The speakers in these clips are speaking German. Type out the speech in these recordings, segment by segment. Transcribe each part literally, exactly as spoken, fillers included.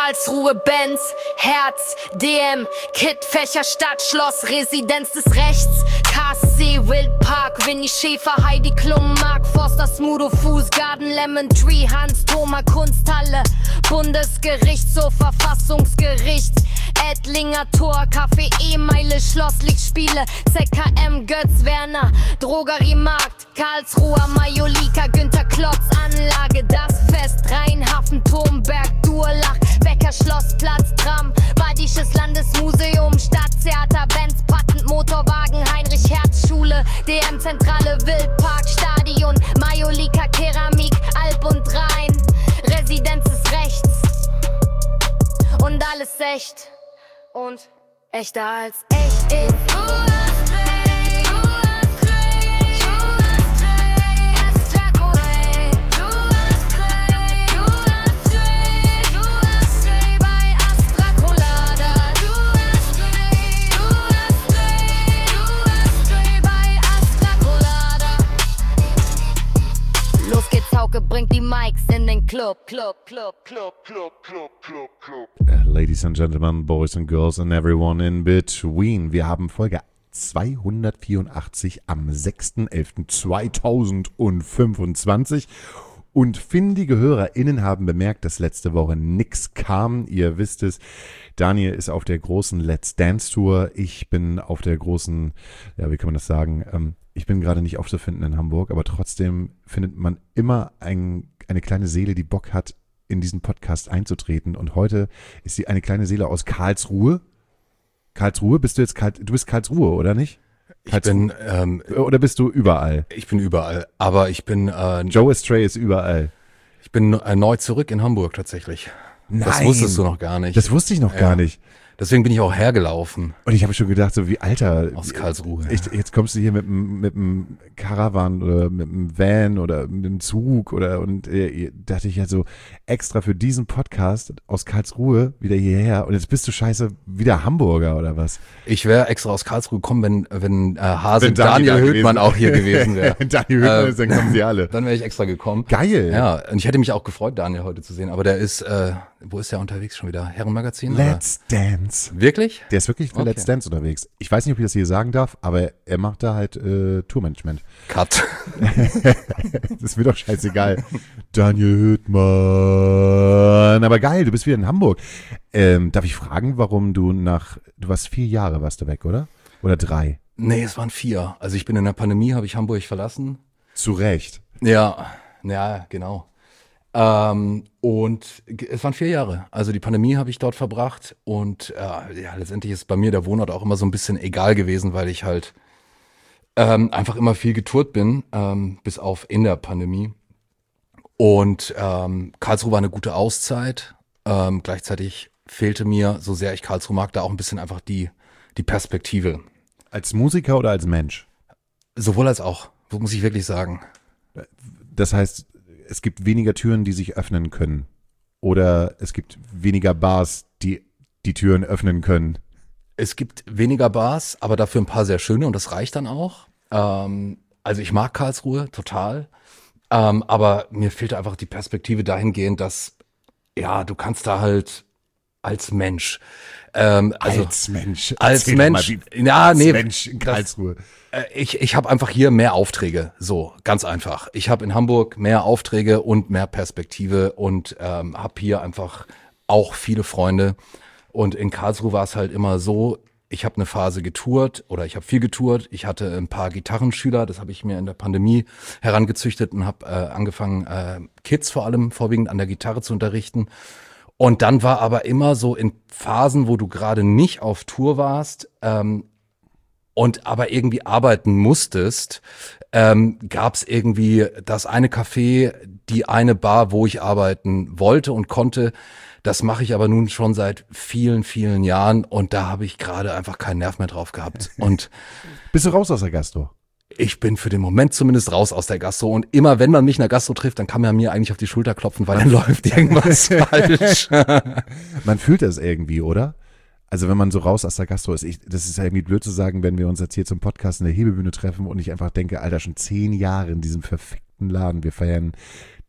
Karlsruhe, Benz, Herz, D M, Kittfächer, Stadt, Schloss, Residenz des Rechts, K C, Wildpark, Winnie Schäfer, Heidi Klum, Mark Forster, Smudo, Fußgarten, Lemon Tree, Hans Thoma, Kunsthalle, Bundesgerichtshof, Verfassungsgericht, Ettlinger Tor, Café E-Meile, Schloss, Lichtspiele, Z K M, Götz Werner, Drogeriemarkt, Karlsruher, Majolika, Günter Klotz, Anlage, das Fest, Rheinhafen, Turmberg, Durlach, Becker, Schlossplatz, Tram, Badisches Landesmuseum, Stadttheater, Benz, Patent, Motorwagen, Heinrich Herz Schule, D M-Zentrale, Wildpark, Stadion, Majolika, Keramik, Alp und Rhein, Residenz des Rechts und alles echt und echter als echt ist. Los geht's, Hauke, bringt die Mics in den Club, Club, Club, Club, Club, Club, Club, Club. Uh, ladies and gentlemen, boys and girls and everyone in between. Wir haben Folge zweihundertvierundachtzig am sechster elfter zweitausendfünfundzwanzig. Und findige HörerInnen haben bemerkt, dass letzte Woche nix kam. Ihr wisst es, Daniel ist auf der großen Let's Dance Tour. Ich bin auf der großen, ja, wie kann man das sagen? Ähm, ich bin gerade nicht aufzufinden in Hamburg, aber trotzdem findet man immer ein, eine kleine Seele, die Bock hat, in diesen Podcast einzutreten. Und heute ist sie eine kleine Seele aus Karlsruhe. Karlsruhe? Bist du jetzt Karl, du bist Karlsruhe, oder nicht? Ich bin, ähm, oder bist du überall? Ich bin überall, aber ich bin, äh, Joe Estray ist überall. Ich bin erneut zurück in Hamburg tatsächlich. Nein. Das wusstest du noch gar nicht. Das wusste ich noch ja. gar nicht. Deswegen bin ich auch hergelaufen. Und ich habe schon gedacht, so wie, Alter. Aus Karlsruhe. Ich, jetzt kommst du hier mit einem mit einem Caravan oder mit einem Van oder mit einem Zug oder und äh, dachte ich ja so, extra für diesen Podcast aus Karlsruhe wieder hierher und jetzt bist du scheiße wieder Hamburger oder was? Ich wäre extra aus Karlsruhe gekommen, wenn wenn äh, Hase wenn Daniel, Daniel Höhtmann auch hier gewesen wäre. Wenn Daniel Höhtmann äh, ist, dann kommen sie alle. Dann wäre ich extra gekommen. Geil. Ja, und ich hätte mich auch gefreut, Daniel heute zu sehen, aber der ist, äh, wo ist der unterwegs schon wieder? Herrenmagazin? Let's oder? Dance. Wirklich? Der ist wirklich für okay. Let's Dance unterwegs. Ich weiß nicht, ob ich das hier sagen darf, aber er macht da halt äh, Tourmanagement. Cut. Das ist mir doch scheißegal. Daniel Höhtmann. Aber geil, du bist wieder in Hamburg. Ähm, darf ich fragen, warum du nach, du warst vier Jahre, warst du weg, oder? Oder drei? Nee, es waren vier. Also ich bin in der Pandemie, habe ich Hamburg verlassen. Zu Recht. Ja, ja, genau. Ähm, und es waren vier Jahre. Also die Pandemie habe ich dort verbracht und äh, ja, letztendlich ist bei mir der Wohnort auch immer so ein bisschen egal gewesen, weil ich halt ähm, einfach immer viel getourt bin, ähm, bis auf in der Pandemie. Und ähm, Karlsruhe war eine gute Auszeit. Ähm, gleichzeitig fehlte mir, so sehr ich Karlsruhe mag, da auch ein bisschen einfach die, die Perspektive. Als Musiker oder als Mensch? Sowohl als auch, muss ich wirklich sagen. Das heißt, es gibt weniger Türen, die sich öffnen können. Oder es gibt weniger Bars, die die Türen öffnen können. Es gibt weniger Bars, aber dafür ein paar sehr schöne und das reicht dann auch. Ähm, also ich mag Karlsruhe total, ähm, aber mir fehlt einfach die Perspektive dahingehend, dass ja, du kannst da halt als Mensch ähm, also als Mensch als Mensch ja als nee Mensch in Karlsruhe das, äh, ich ich habe einfach hier mehr Aufträge, so ganz einfach. Ich habe in Hamburg mehr Aufträge und mehr Perspektive und ähm, habe hier einfach auch viele Freunde und in Karlsruhe war es halt immer so, ich habe eine Phase getourt oder ich habe viel getourt, ich hatte ein paar Gitarrenschüler, das habe ich mir in der Pandemie herangezüchtet und habe äh, angefangen äh, Kids vor allem vorwiegend an der Gitarre zu unterrichten. Und dann war aber immer so in Phasen, wo du gerade nicht auf Tour warst ähm, und aber irgendwie arbeiten musstest, ähm, gab es irgendwie das eine Café, die eine Bar, wo ich arbeiten wollte und konnte. Das mache ich aber nun schon seit vielen, vielen Jahren und da habe ich gerade einfach keinen Nerv mehr drauf gehabt. Und bist du raus aus der Gastro? Ich bin für den Moment zumindest raus aus der Gastro und immer, wenn man mich in der Gastro trifft, dann kann man mir eigentlich auf die Schulter klopfen, weil dann läuft irgendwas falsch. Man fühlt das irgendwie, oder? Also wenn man so raus aus der Gastro ist, ich, das ist ja irgendwie blöd zu sagen, wenn wir uns jetzt hier zum Podcast in der Hebebühne treffen und ich einfach denke, Alter, schon zehn Jahre in diesem verfickten Laden, wir feiern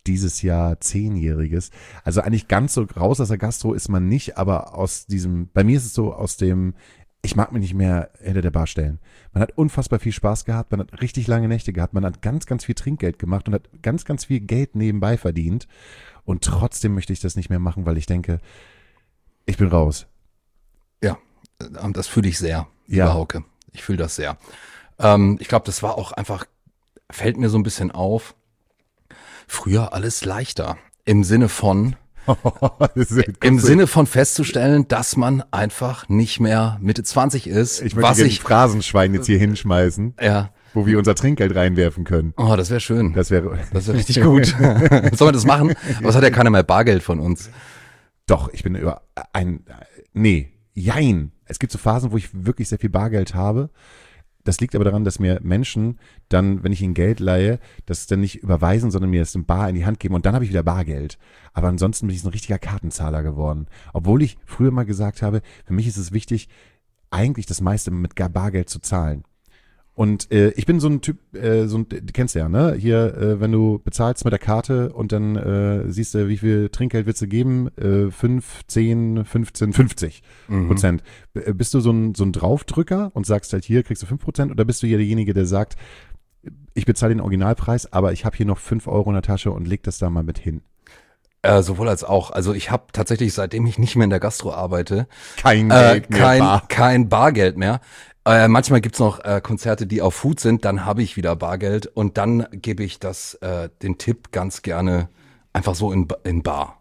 dieses Jahr Zehnjähriges. Also eigentlich ganz so raus aus der Gastro ist man nicht, aber aus diesem, bei mir ist es so aus dem, ich mag mich nicht mehr hinter der Bar stellen. Man hat unfassbar viel Spaß gehabt, man hat richtig lange Nächte gehabt, man hat ganz, ganz viel Trinkgeld gemacht und hat ganz, ganz viel Geld nebenbei verdient. Und trotzdem möchte ich das nicht mehr machen, weil ich denke, ich bin raus. Ja, das fühle ich sehr, Ja. lieber Hauke. Ich fühle das sehr. Ähm, ich glaube, das war auch einfach, fällt mir so ein bisschen auf, früher alles leichter. Im Sinne von, Das ist im gut. Sinne von festzustellen, dass man einfach nicht mehr Mitte zwanzig ist. Ich möchte was gerne ich, ein Phrasenschwein jetzt hier hinschmeißen, ja, wo wir unser Trinkgeld reinwerfen können. oh, das wäre schön. Das wäre Das wäre richtig gut. Sollen wir das machen? Aber es hat ja keiner mehr Bargeld von uns. doch, ich bin über ein, nee, jein. Es gibt so Phasen, wo ich wirklich sehr viel Bargeld habe. Das liegt aber daran, dass mir Menschen dann, wenn ich ihnen Geld leihe, das dann nicht überweisen, sondern mir das in Bar in die Hand geben und dann habe ich wieder Bargeld. Aber ansonsten bin ich so ein richtiger Kartenzahler geworden. Obwohl ich früher mal gesagt habe, für mich ist es wichtig, eigentlich das meiste mit gar Bargeld zu zahlen. Und äh, ich bin so ein Typ, äh, so ein, du kennst ja, ne? Hier, äh, wenn du bezahlst mit der Karte und dann äh, siehst du, wie viel Trinkgeld willst du geben? Äh, fünf, zehn, fünfzehn, fünfzig Prozent. B- Bist du so ein, so ein Draufdrücker und sagst halt, hier kriegst du fünf Prozent oder bist du hier derjenige, der sagt, ich bezahle den Originalpreis, aber ich habe hier noch fünf Euro in der Tasche und leg das da mal mit hin? Äh, sowohl als auch. Also ich habe tatsächlich, seitdem ich nicht mehr in der Gastro arbeite, Kein äh, Geld mehr kein, bar. kein Bargeld mehr. Äh, manchmal gibt's noch äh, Konzerte, die auf Food sind, dann habe ich wieder Bargeld und dann gebe ich das, äh, den Tipp ganz gerne einfach so in, Ba- in Bar.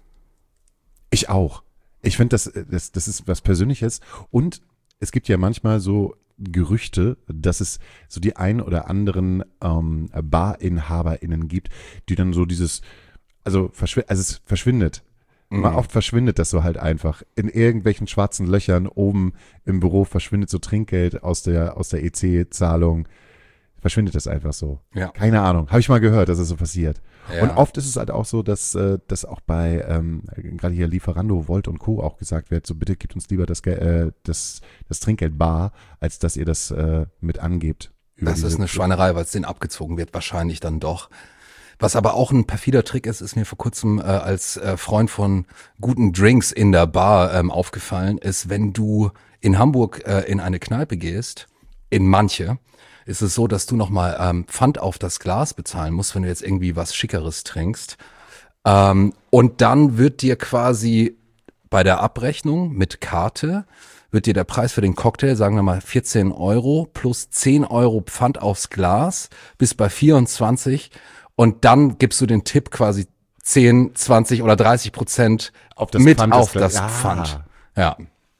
Ich auch. Ich finde, das, das, das ist was Persönliches. Und es gibt ja manchmal so Gerüchte, dass es so die ein oder anderen ähm, BarinhaberInnen gibt, die dann so dieses, also, verschw also es verschwindet. Mal oft verschwindet das so halt einfach. In irgendwelchen schwarzen Löchern oben im Büro verschwindet so Trinkgeld aus der, aus der E C-Zahlung. Verschwindet das einfach so. Ja. Keine Ahnung. Habe ich mal gehört, dass es so passiert. Ja. Und oft ist es halt auch so, dass äh, dass auch bei ähm, gerade hier Lieferando, Volt und Co. auch gesagt wird, so bitte gebt uns lieber das, Ge- äh, das, das Trinkgeld bar, als dass ihr das äh, mit angebt. über Das ist diese- eine Schweinerei, weil es denen abgezogen wird, wahrscheinlich dann doch. Was aber auch ein perfider Trick ist, ist mir vor kurzem äh, als äh, Freund von guten Drinks in der Bar ähm, aufgefallen, ist, wenn du in Hamburg äh, in eine Kneipe gehst, in manche, ist es so, dass du nochmal ähm, Pfand auf das Glas bezahlen musst, wenn du jetzt irgendwie was Schickeres trinkst. Ähm, und dann wird dir quasi bei der Abrechnung mit Karte, wird dir der Preis für den Cocktail, sagen wir mal vierzehn Euro plus zehn Euro Pfand aufs Glas, bis bei vierundzwanzig. Und dann gibst du den Tipp quasi zehn, zwanzig oder dreißig Prozent Auf das mit Pfand auf des- das Ja. Pfand. Ja,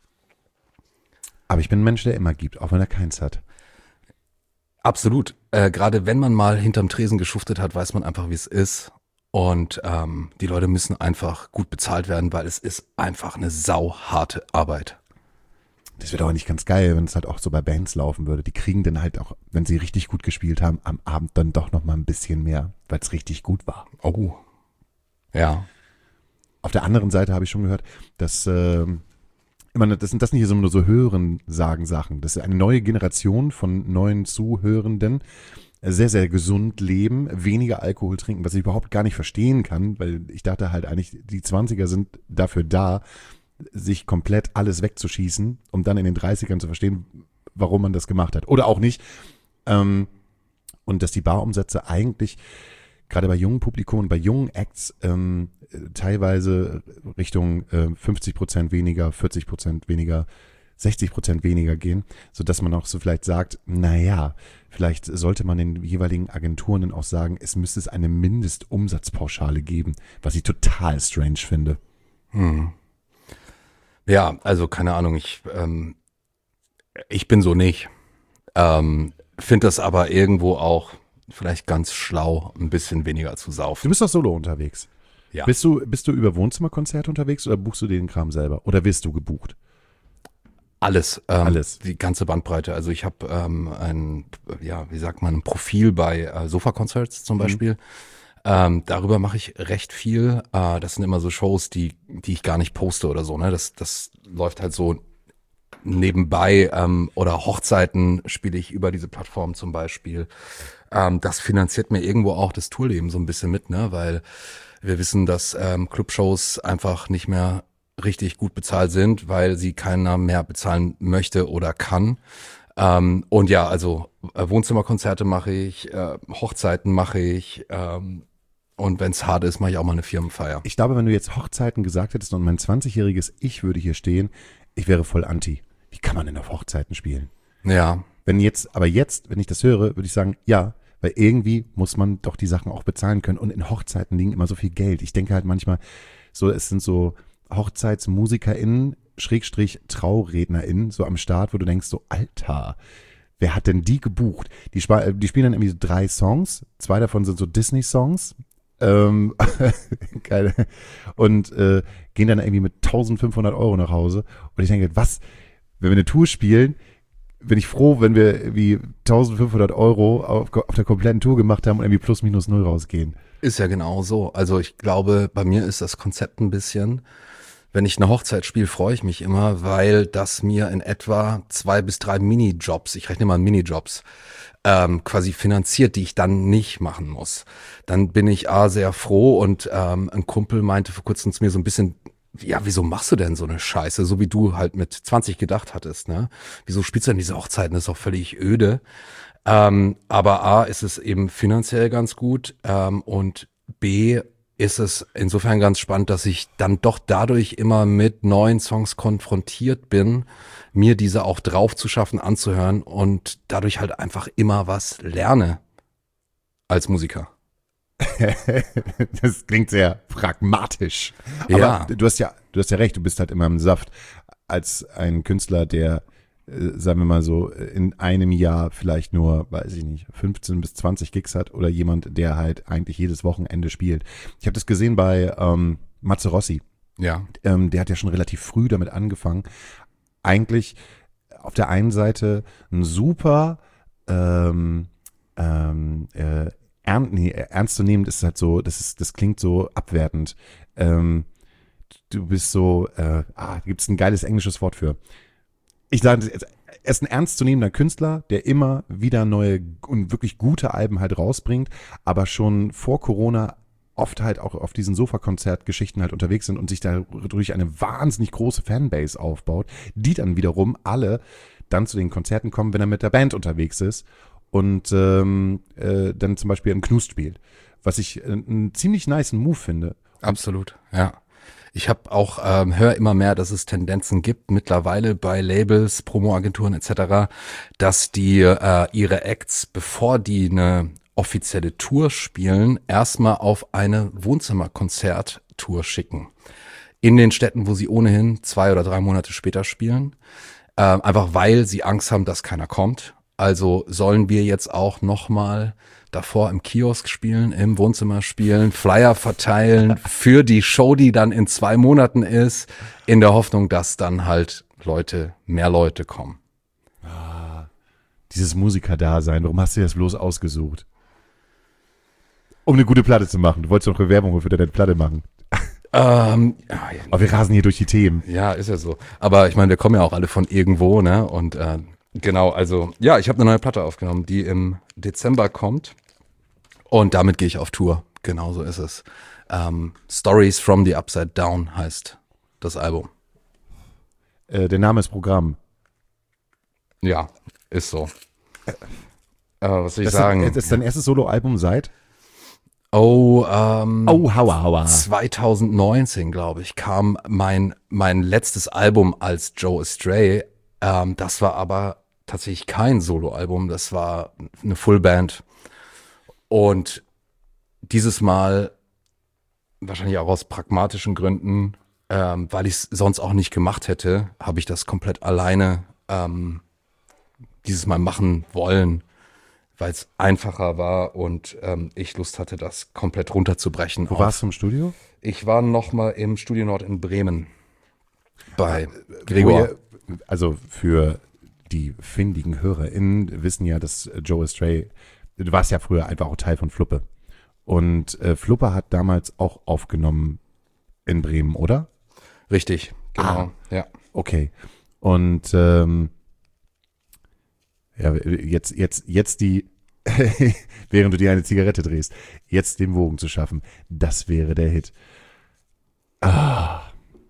Aber ich bin ein Mensch, der immer gibt, auch wenn er keins hat. absolut. Äh, Gerade wenn man mal hinterm Tresen geschuftet hat, weiß man einfach, wie es ist. Und ähm, die Leute müssen einfach gut bezahlt werden, weil es ist einfach eine sauharte Arbeit. Das wäre doch nicht ganz geil, wenn es halt auch so bei Bands laufen würde. Die kriegen dann halt auch, wenn sie richtig gut gespielt haben, am Abend dann doch noch mal ein bisschen mehr, weil es richtig gut war. Oh. Ja. Auf der anderen Seite habe ich schon gehört, dass ähm, immer das sind das nicht so nur so Hören sagen Sachen. Das ist eine neue Generation von neuen Zuhörenden, äh, sehr, sehr gesund leben, weniger Alkohol trinken, was ich überhaupt gar nicht verstehen kann, weil ich dachte halt eigentlich, die zwanziger sind dafür da, sich komplett alles wegzuschießen, um dann in den dreißigern zu verstehen, warum man das gemacht hat. Oder auch nicht. Ähm, und dass die Barumsätze eigentlich gerade bei jungen Publikum und bei jungen Acts ähm, teilweise Richtung äh, fünfzig Prozent weniger, vierzig Prozent weniger, sechzig Prozent weniger gehen, sodass man auch so vielleicht sagt, naja, vielleicht sollte man den jeweiligen Agenturen dann auch sagen, es müsste es eine Mindestumsatzpauschale geben, was ich total strange finde. Hm. Ja, also keine Ahnung, ich, ähm, ich bin so nicht. Ähm, Finde das aber irgendwo auch vielleicht ganz schlau, ein bisschen weniger zu Du saufen. bist doch solo unterwegs. Ja. Bist du, bist du über Wohnzimmerkonzerte unterwegs oder buchst du den Kram selber? Oder wirst du gebucht? Alles, ähm, Alles. Die ganze Bandbreite. Also ich habe ähm, ein, ja, wie sagt man, ein Profil bei äh, Sofa-Concerts zum Beispiel. Ähm, darüber mache ich recht viel. Äh, das sind immer so Shows, die, die ich gar nicht poste oder so. Ne, das, das läuft halt so nebenbei ähm, oder Hochzeiten spiele ich über diese Plattform zum Beispiel. Ähm, das finanziert mir irgendwo auch das Tourleben so ein bisschen mit, ne? Weil wir wissen, dass ähm, Clubshows einfach nicht mehr richtig gut bezahlt sind, weil sie keiner mehr bezahlen möchte oder kann. Ähm, und ja, also äh, Wohnzimmerkonzerte mache ich, äh, Hochzeiten mache ich ähm, und wenn es hart ist, mache ich auch mal eine Firmenfeier. Ich glaube, wenn du jetzt Hochzeiten gesagt hättest und mein zwanzigjähriges Ich würde hier stehen, ich wäre voll anti. Wie kann man denn auf Hochzeiten spielen? Ja, Wenn jetzt, aber jetzt, wenn ich das höre, würde ich sagen, ja, weil irgendwie muss man doch die Sachen auch bezahlen können und in Hochzeiten liegen immer so viel Geld. Ich denke halt manchmal, so, es sind so HochzeitsmusikerInnen, Schrägstrich TraurednerInnen, so am Start, wo du denkst so, Alter, wer hat denn die gebucht? Die, spa- die spielen dann irgendwie so drei Songs, zwei davon sind so Disney-Songs, ähm, geil, und äh, gehen dann irgendwie mit eintausendfünfhundert Euro nach Hause und ich denke, was, wenn wir eine Tour spielen, bin ich froh, wenn wir irgendwie eintausendfünfhundert Euro auf, auf der kompletten Tour gemacht haben und irgendwie plus minus null rausgehen. ist ja genau so. Also ich glaube, bei mir ist das Konzept ein bisschen, wenn ich eine Hochzeit spiele, freue ich mich immer, weil das mir in etwa zwei bis drei Minijobs, ich rechne mal an Minijobs, ähm, quasi finanziert, die ich dann nicht machen muss. Dann bin ich A, sehr froh und ähm, ein Kumpel meinte vor kurzem zu mir so ein bisschen, ja, wieso machst du denn so eine Scheiße, so wie du halt mit zwanzig gedacht hattest, ne? Wieso spielst du denn diese Hochzeiten, das ist doch völlig öde. Ähm, aber A, ist es eben finanziell ganz gut ähm, und B, ist es insofern ganz spannend, dass ich dann doch dadurch immer mit neuen Songs konfrontiert bin, mir diese auch drauf zu schaffen, anzuhören und dadurch halt einfach immer was lerne als Musiker. Das klingt sehr pragmatisch. Aber Ja. du hast ja, du hast ja recht, du bist halt immer im Saft. Als ein Künstler, der, äh, sagen wir mal so, in einem Jahr vielleicht nur, weiß ich nicht, fünfzehn bis zwanzig Gigs hat oder jemand, der halt eigentlich jedes Wochenende spielt. Ich habe das gesehen bei ähm, Matze Rossi. Ja. Ähm, der hat ja schon relativ früh damit angefangen. Eigentlich auf der einen Seite ein super ähm, ähm, äh, ernst, nee, ernst zu nehmen, ist halt so, das ist, das klingt so abwertend. Ähm, du bist so, äh, ah, gibt es ein geiles englisches Wort für. Ich sage, er ist ein ernstzunehmender Künstler, der immer wieder neue und wirklich gute Alben halt rausbringt, aber schon vor Corona oft halt auch auf diesen Sofakonzertgeschichten halt unterwegs sind und sich dadurch eine wahnsinnig große Fanbase aufbaut, die dann wiederum alle dann zu den Konzerten kommen, wenn er mit der Band unterwegs ist und ähm, äh, dann zum Beispiel einen Knust spielt, was ich äh, einen ziemlich nicen Move finde. Absolut, ja. Ich habe auch ähm, höre immer mehr, dass es Tendenzen gibt mittlerweile bei Labels, Promoagenturen et cetera, dass die äh, ihre Acts, bevor die eine offizielle Tour spielen, erstmal auf eine Wohnzimmerkonzert-Tour schicken. In den Städten, wo sie ohnehin zwei oder drei Monate später spielen. Äh, einfach weil sie Angst haben, dass keiner kommt. Also sollen wir jetzt auch nochmal davor im Kiosk spielen, im Wohnzimmer spielen, Flyer verteilen für die Show, die dann in zwei Monaten ist, in der Hoffnung, dass dann halt Leute, mehr Leute kommen. Dieses Musiker-Dasein, warum hast du das bloß ausgesucht? Um eine gute Platte zu machen. Du wolltest doch Bewerbung für deine Platte machen. Ähm, ja, Aber wir rasen hier durch die Themen. ja, ist ja so. Aber ich meine, wir kommen ja auch alle von irgendwo, ne? Und äh, genau, also ja, ich habe eine neue Platte aufgenommen, die im Dezember kommt. Und damit gehe ich auf Tour. Genau so ist es. Ähm, Stories from the Upside Down heißt das Album. Äh, der Name ist Programm. Ja, ist so. Äh, was soll ich Das, sagen? Ist, das ist dein erstes Soloalbum seit? Oh, ähm, Oh, hauer, hauer. zwanzig neunzehn, glaube ich, kam mein mein letztes Album als Joe Astray. Ähm, das war aber tatsächlich kein Soloalbum, das war eine Fullband. Und dieses Mal, wahrscheinlich auch aus pragmatischen Gründen, ähm, weil ich es sonst auch nicht gemacht hätte, habe ich das komplett alleine ähm, dieses Mal machen wollen, weil es einfacher war und ähm, ich Lust hatte, das komplett runterzubrechen. Wo warst du im Studio? Ich war noch mal im Studio Nord in Bremen bei Wo Gregor. ihr, also für die findigen HörerInnen wissen ja, dass Joe Astray, du warst ja früher einfach auch Teil von Fluppe. Und äh, Fluppe hat damals auch aufgenommen in Bremen, oder? Richtig, genau. Ah. Ja. Okay. Und ähm, ja, jetzt, jetzt, jetzt die, während du dir eine Zigarette drehst, jetzt den Bogen zu schaffen, das wäre der Hit. Ah.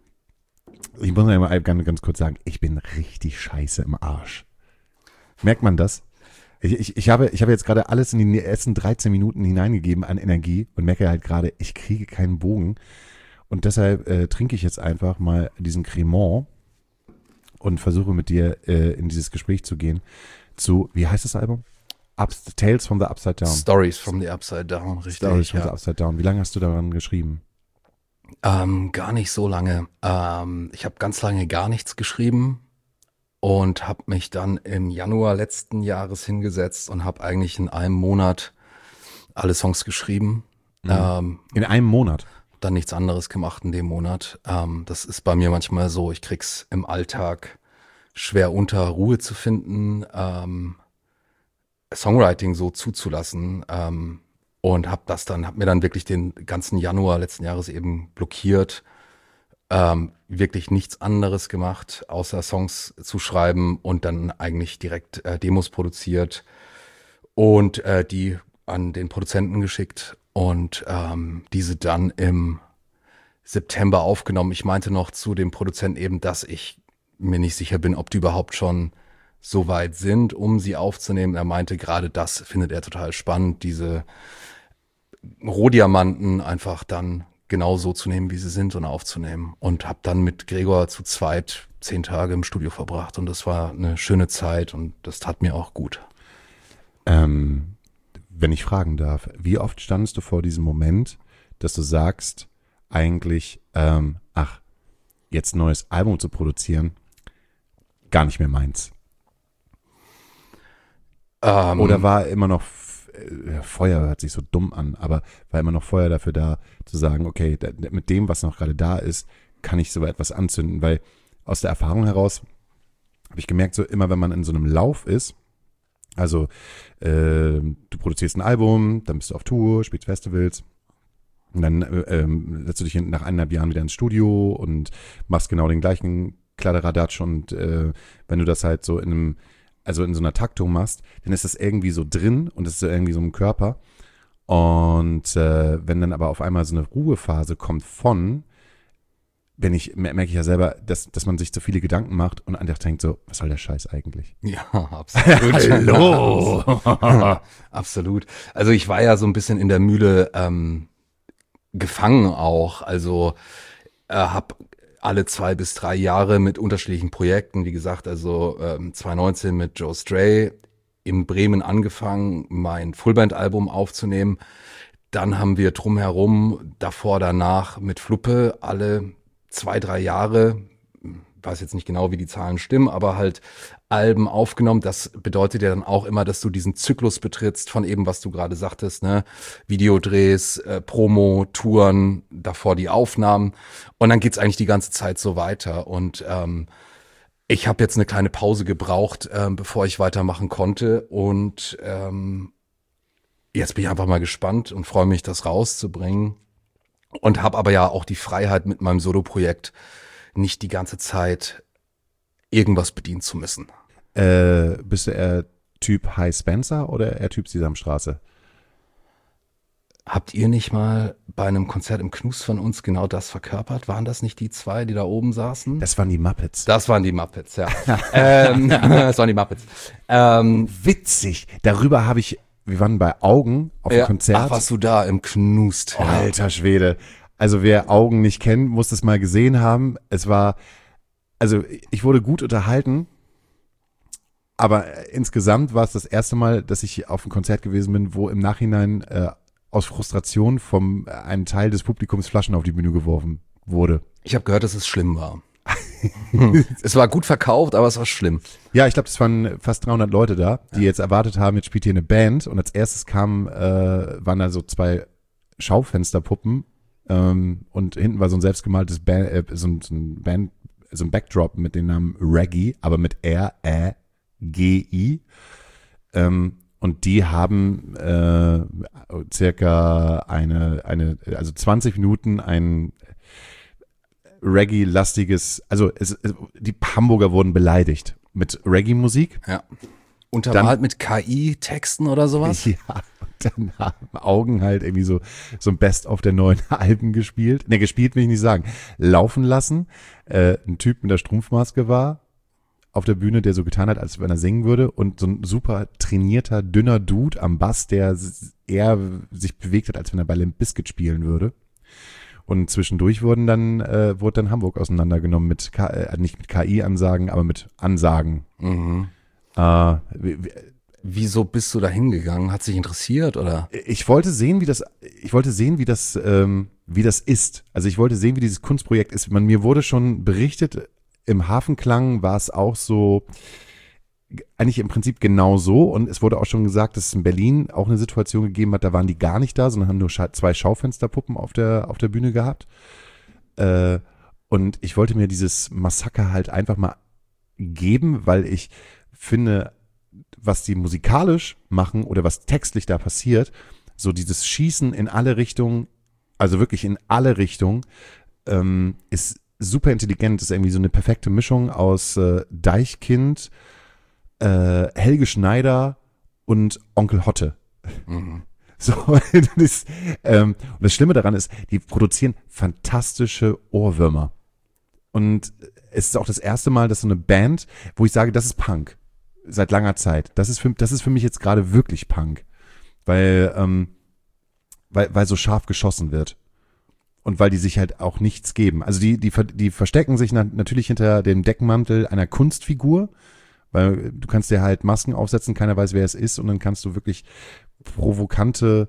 Ich muss mal ganz, ganz kurz sagen, ich bin richtig scheiße im Arsch. Merkt man das? Ich, ich, ich, habe, ich habe jetzt gerade alles in die ersten dreizehn Minuten hineingegeben an Energie und merke halt gerade, ich kriege keinen Bogen. Und deshalb äh, trinke ich jetzt einfach mal diesen Cremant und versuche mit dir äh, in dieses Gespräch zu gehen zu, wie heißt das Album? Ups, Tales from the Upside Down. Stories from the Upside Down, richtig. Stories from ja. the Upside Down. Wie lange hast du daran geschrieben? Ähm, gar nicht so lange. Ähm, ich habe ganz lange gar nichts geschrieben und habe mich dann im Januar letzten Jahres hingesetzt und habe eigentlich in einem Monat alle Songs geschrieben. Mhm. Ähm, in einem Monat? Dann nichts anderes gemacht in dem Monat. Ähm, das ist bei mir manchmal so, ich krieg's im Alltag schwer unter Ruhe zu finden, ähm, Songwriting so zuzulassen. Ähm, Und habe das dann, habe mir dann wirklich den ganzen Januar letzten Jahres eben blockiert, ähm, wirklich nichts anderes gemacht, außer Songs zu schreiben und dann eigentlich direkt äh, Demos produziert und äh, die an den Produzenten geschickt und ähm, diese dann im September aufgenommen. Ich meinte noch zu dem Produzenten eben, dass ich mir nicht sicher bin, ob die überhaupt schon so weit sind, um sie aufzunehmen. Er meinte, gerade das findet er total spannend, diese Rohdiamanten einfach dann genau so zu nehmen, wie sie sind und aufzunehmen. Und habe dann mit Gregor zu zweit zehn Tage im Studio verbracht und das war eine schöne Zeit und das tat mir auch gut. Ähm, wenn ich fragen darf, wie oft standest du vor diesem Moment, dass du sagst, eigentlich, ähm, ach, jetzt ein neues Album zu produzieren, gar nicht mehr meins? Ähm, Oder war immer noch Feuer, hört sich so dumm an, aber war immer noch Feuer dafür da, zu sagen, okay, da, mit dem, was noch gerade da ist, kann ich so etwas anzünden, weil aus der Erfahrung heraus habe ich gemerkt, so immer wenn man in so einem Lauf ist, also äh, du produzierst ein Album, dann bist du auf Tour, spielst Festivals und dann äh, äh, setzt du dich nach eineinhalb Jahren wieder ins Studio und machst genau den gleichen Kladderadatsch und äh, wenn du das halt so in einem also in so einer Taktung machst, dann ist das irgendwie so drin und es ist so irgendwie so im Körper. Und äh, wenn dann aber auf einmal so eine Ruhephase kommt von, wenn ich, merke ich ja selber, dass, dass man sich zu viele Gedanken macht und einfach denkt so, was soll der Scheiß eigentlich? Ja, absolut. Hallo! Absolut. Also ich war ja so ein bisschen in der Mühle ähm, gefangen auch. Also äh, habe alle zwei bis drei Jahre mit unterschiedlichen Projekten, wie gesagt, also ähm, zwanzig neunzehn mit Joe Stray in Bremen angefangen, mein Fullband-Album aufzunehmen. Dann haben wir drumherum, davor, danach mit Fluppe alle zwei, drei Jahre, weiß jetzt nicht genau, wie die Zahlen stimmen, aber halt Alben aufgenommen. Das bedeutet ja dann auch immer, dass du diesen Zyklus betrittst von eben, was du gerade sagtest, ne? Videodrehs, äh, Promo, Touren, davor die Aufnahmen. Und dann geht's eigentlich die ganze Zeit so weiter. Und ähm, ich habe jetzt eine kleine Pause gebraucht, ähm, bevor ich weitermachen konnte. Und ähm, jetzt bin ich einfach mal gespannt und freue mich, das rauszubringen. Und habe aber ja auch die Freiheit mit meinem Solo-Projekt, nicht die ganze Zeit irgendwas bedienen zu müssen. Äh, bist du eher Typ High Spencer oder eher Typ Sesamstraße? Habt ihr nicht mal bei einem Konzert im Knus von uns genau das verkörpert? Waren das nicht die zwei, die da oben saßen? Das waren die Muppets. Das waren die Muppets, ja. ähm, das waren die Muppets. Ähm, Witzig. Darüber habe ich, wir waren bei Augen auf ja, dem Konzert. Ach, warst du da im Knust? Oh, alter Schwede. Also wer Augen nicht kennt, muss das mal gesehen haben. Es war, also ich wurde gut unterhalten, aber insgesamt war es das erste Mal, dass ich auf einem Konzert gewesen bin, wo im Nachhinein äh, aus Frustration vom äh, einem Teil des Publikums Flaschen auf die Bühne geworfen wurde. Ich habe gehört, dass es schlimm war. Es war gut verkauft, aber es war schlimm. Ja, ich glaube, es waren fast dreihundert Leute da, die ja. jetzt erwartet haben, jetzt spielt hier eine Band. Und als erstes kamen, äh, waren da so zwei Schaufensterpuppen. Ähm, und hinten war so ein selbstgemaltes Band, äh, so, ein, so ein Band, so ein Backdrop mit dem Namen Reggae, aber mit R Ä G I. Ähm, und die haben äh, circa eine, eine, also zwanzig Minuten ein Reggae-lastiges, also es, es, die Hamburger wurden beleidigt mit Reggae-Musik. Ja. Untermalt mit K I-Texten oder sowas? Ja, und dann haben Augen halt irgendwie so, so ein Best-of der neuen Alben gespielt. Ne, gespielt will ich nicht sagen. Laufen lassen. Äh, ein Typ mit der Strumpfmaske war auf der Bühne, der so getan hat, als wenn er singen würde, und so ein super trainierter, dünner Dude am Bass, der eher sich bewegt hat, als wenn er bei Limp Bizkit spielen würde. Und zwischendurch wurden dann, äh, wurde dann Hamburg auseinandergenommen mit, K- äh, nicht mit K I-Ansagen, aber mit Ansagen. Mhm. Äh, wie, wie, Wieso bist du da hingegangen? Hat sich interessiert, oder? ich wollte sehen, wie das, ich wollte sehen, wie das, ähm, wie das ist. Also ich wollte sehen, wie dieses Kunstprojekt ist. Man, mir wurde schon berichtet, im Hafenklang war es auch so, eigentlich im Prinzip genau so, und es wurde auch schon gesagt, dass es in Berlin auch eine Situation gegeben hat, da waren die gar nicht da, sondern haben nur scha- zwei Schaufensterpuppen auf der, auf der Bühne gehabt. Äh, und ich wollte mir dieses Massaker halt einfach mal geben, weil ich finde, was die musikalisch machen oder was textlich da passiert, so dieses Schießen in alle Richtungen, also wirklich in alle Richtungen, ähm, ist super intelligent, ist irgendwie so eine perfekte Mischung aus äh, Deichkind, äh, Helge Schneider und Onkel Hotte. Mhm. So, das, ähm, und das Schlimme daran ist, die produzieren fantastische Ohrwürmer. Und es ist auch das erste Mal, dass so eine Band, wo ich sage, das ist Punk. Seit langer Zeit. Das ist für, das ist für mich jetzt gerade wirklich Punk. Weil, ähm, weil, weil so scharf geschossen wird. Und weil die sich halt auch nichts geben. Also die, die, die verstecken sich na, natürlich hinter dem Deckmantel einer Kunstfigur, weil du kannst dir halt Masken aufsetzen, keiner weiß, wer es ist, und dann kannst du wirklich provokante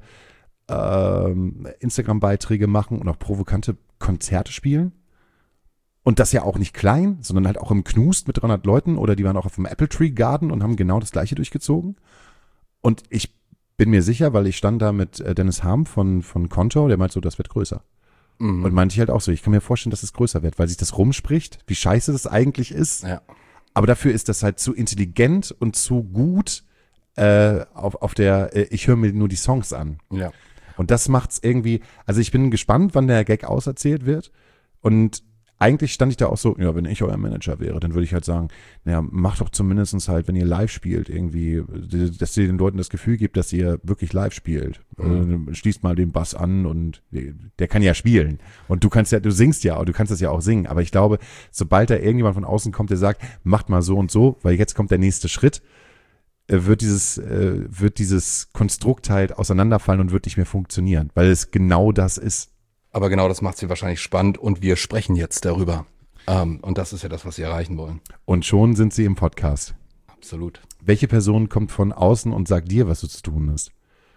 ähm, Instagram-Beiträge machen und auch provokante Konzerte spielen. Und das ja auch nicht klein, sondern halt auch im Knust mit dreihundert Leuten, oder die waren auch auf dem Apple Tree Garden und haben genau das Gleiche durchgezogen. Und ich bin mir sicher, weil ich stand da mit Dennis Harm von, von Konto, der meint so, das wird größer. Mhm. Und meinte ich halt auch so, ich kann mir vorstellen, dass es größer wird, weil sich das rumspricht, wie scheiße das eigentlich ist. Ja. Aber dafür ist das halt zu intelligent und zu gut äh, auf, auf der, äh, ich höre mir nur die Songs an. Ja. Und das macht's irgendwie, also ich bin gespannt, wann der Gag auserzählt wird. Und eigentlich stand ich da auch so, ja, wenn ich euer Manager wäre, dann würde ich halt sagen, naja, macht doch zumindest halt, wenn ihr live spielt, irgendwie, dass ihr den Leuten das Gefühl gibt, dass ihr wirklich live spielt. Mhm. Also, schließt mal den Bass an und der kann ja spielen. Und du kannst ja, du singst ja, du kannst das ja auch singen. Aber ich glaube, sobald da irgendjemand von außen kommt, der sagt, macht mal so und so, weil jetzt kommt der nächste Schritt, wird dieses, wird dieses Konstrukt halt auseinanderfallen und wird nicht mehr funktionieren, weil es genau das ist. Aber genau das macht sie wahrscheinlich spannend, und wir sprechen jetzt darüber. Ähm, und das ist ja das, was sie erreichen wollen. Und schon sind sie im Podcast. Absolut. Welche Person kommt von außen und sagt dir, was du zu tun hast?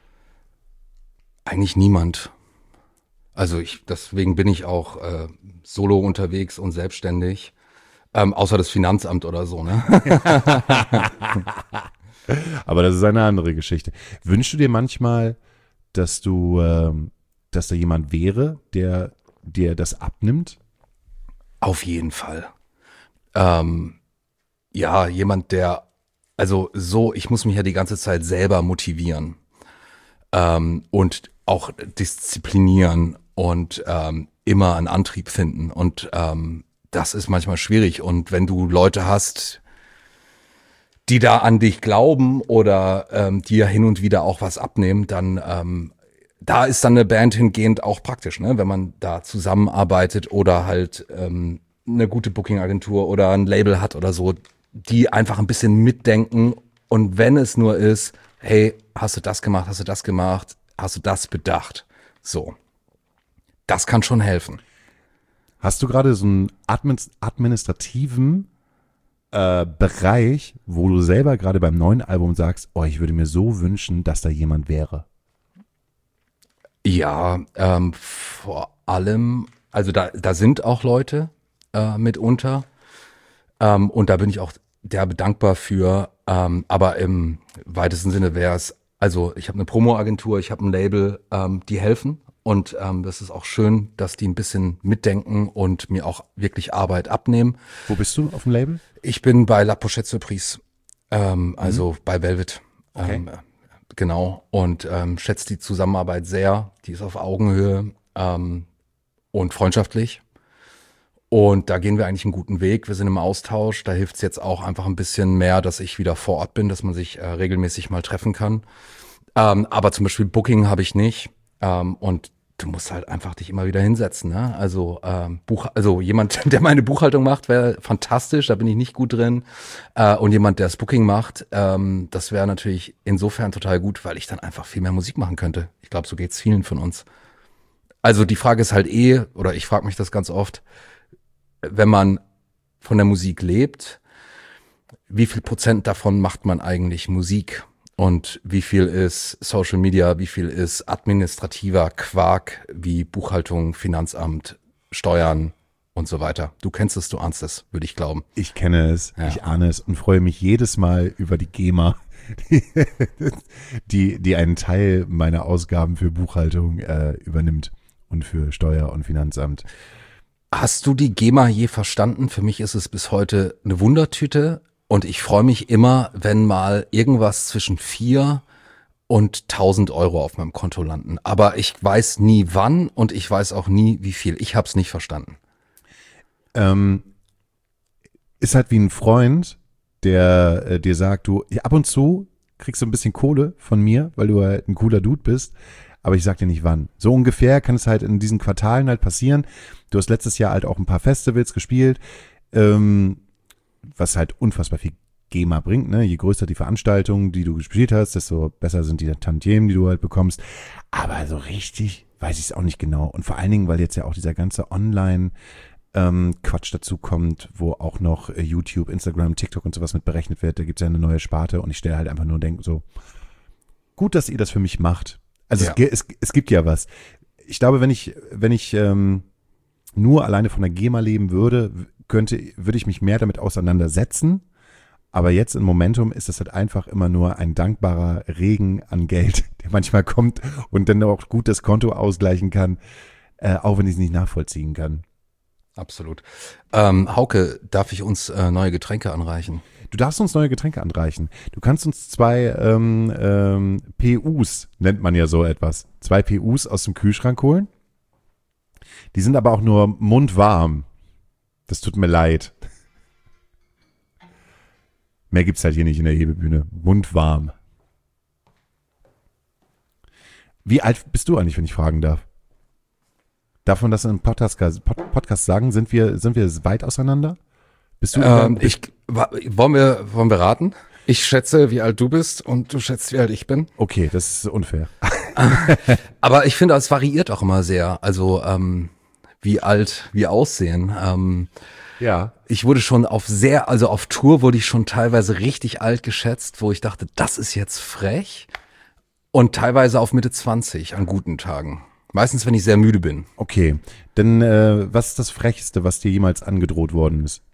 Eigentlich niemand. Also ich, deswegen bin ich auch äh, solo unterwegs und selbstständig. Ähm, außer das Finanzamt oder so, ne? Aber das ist eine andere Geschichte. Wünschst du dir manchmal, dass du, ähm, dass da jemand wäre, der dir das abnimmt? Auf jeden Fall. Ähm, ja, jemand, der, also so, ich muss mich ja die ganze Zeit selber motivieren ähm, und auch disziplinieren und ähm, immer einen Antrieb finden. Und ähm, das ist manchmal schwierig. Und wenn du Leute hast, die da an dich glauben oder ähm, dir hin und wieder auch was abnehmen, dann ähm, da ist dann eine Band hingehend auch praktisch, ne? Wenn man da zusammenarbeitet oder halt ähm, eine gute Booking-Agentur oder ein Label hat oder so, die einfach ein bisschen mitdenken, und wenn es nur ist, hey, hast du das gemacht, hast du das gemacht, hast du das bedacht, so. Das kann schon helfen. Hast du gerade so einen admin administrativen äh, Bereich, wo du selber gerade beim neuen Album sagst, oh, ich würde mir so wünschen, dass da jemand wäre? Ja, ähm, vor allem, also da, da sind auch Leute äh, mitunter ähm, und da bin ich auch derbe dankbar für, ähm, aber im weitesten Sinne wäre es, also ich habe eine Promo-Agentur, ich habe ein Label, ähm, die helfen, und ähm, das ist auch schön, dass die ein bisschen mitdenken und mir auch wirklich Arbeit abnehmen. Wo bist du auf dem Label? Ich bin bei La Pochette Surprise, ähm, also mhm. bei Velvet. Okay. Ähm, Genau, und ähm, schätzt die Zusammenarbeit sehr. Die ist auf Augenhöhe ähm, und freundschaftlich. Und da gehen wir eigentlich einen guten Weg. Wir sind im Austausch. Da hilft es jetzt auch einfach ein bisschen mehr, dass ich wieder vor Ort bin, dass man sich äh, regelmäßig mal treffen kann. Ähm, aber zum Beispiel Booking habe ich nicht. Ähm, und du musst halt einfach dich immer wieder hinsetzen. Ne? Also ähm, Buch, also jemand, der meine Buchhaltung macht, wäre fantastisch. Da bin ich nicht gut drin. Äh, und jemand, der das Booking macht, ähm, das wäre natürlich insofern total gut, weil ich dann einfach viel mehr Musik machen könnte. Ich glaube, so geht's vielen von uns. Also die Frage ist halt eh, oder ich frage mich das ganz oft, wenn man von der Musik lebt, wie viel Prozent davon macht man eigentlich Musik? Und wie viel ist Social Media, wie viel ist administrativer Quark wie Buchhaltung, Finanzamt, Steuern und so weiter? Du kennst es, du ahnst es, würde ich glauben. Ich kenne es, Ja. ich ahne es und freue mich jedes Mal über die GEMA, die, die, die einen Teil meiner Ausgaben für Buchhaltung äh, übernimmt und für Steuer- und Finanzamt. Hast du die GEMA je verstanden? Für mich ist es bis heute eine Wundertüte und ich freue mich immer, wenn mal irgendwas zwischen vier und tausend Euro auf meinem Konto landen. Aber ich weiß nie wann und ich weiß auch nie wie viel. Ich habe es nicht verstanden. Ähm, ist halt wie ein Freund, der äh, dir sagt, du, ja, ab und zu kriegst du ein bisschen Kohle von mir, weil du halt ein cooler Dude bist, aber ich sag dir nicht wann. So ungefähr kann es halt in diesen Quartalen halt passieren. Du hast letztes Jahr halt auch ein paar Festivals gespielt, ähm, was halt unfassbar viel GEMA bringt, ne? Je größer die Veranstaltung, die du gespielt hast, desto besser sind die Tantiemen, die du halt bekommst. Aber so richtig weiß ich es auch nicht genau. Und vor allen Dingen, weil jetzt ja auch dieser ganze Online- Ähm, Quatsch dazu kommt, wo auch noch äh, YouTube, Instagram, TikTok und sowas mit berechnet wird. Da gibt es ja eine neue Sparte und ich stelle halt einfach nur und denke so, gut, dass ihr das für mich macht. Also Ja. es, ge- es, es gibt ja was. Ich glaube, wenn ich, wenn ich ähm, nur alleine von der GEMA leben würde, könnte, würde ich mich mehr damit auseinandersetzen. Aber jetzt im Momentum ist es halt einfach immer nur ein dankbarer Regen an Geld, der manchmal kommt und dann auch gut das Konto ausgleichen kann, äh, auch wenn ich es nicht nachvollziehen kann. Absolut. Ähm, Hauke, darf ich uns äh, neue Getränke anreichen? Du darfst uns neue Getränke anreichen. Du kannst uns zwei ähm, ähm, P Us, nennt man ja so etwas, zwei P Us aus dem Kühlschrank holen. Die sind aber auch nur mundwarm. Das tut mir leid. Mehr gibt's halt hier nicht in der Hebebühne. Mundwarm. Wie alt bist du eigentlich, wenn ich fragen darf? Darf man das in einem Podcast, Pod- Podcast sagen? Sind wir, sind wir weit auseinander? Bist du Ähm, ich, wa- wollen wir, wollen wir raten? Ich schätze, wie alt du bist und du schätzt, wie alt ich bin. Okay, das ist unfair. Aber ich finde, es variiert auch immer sehr. Also ähm, wie alt wir aussehen. Ähm, Ja. ich wurde schon auf sehr, also auf Tour wurde ich schon teilweise richtig alt geschätzt, wo ich dachte, das ist jetzt frech. Und teilweise auf Mitte zwanzig an guten Tagen. Meistens, wenn ich sehr müde bin. Okay, denn äh, was ist das Frechste, was dir jemals angedroht worden ist?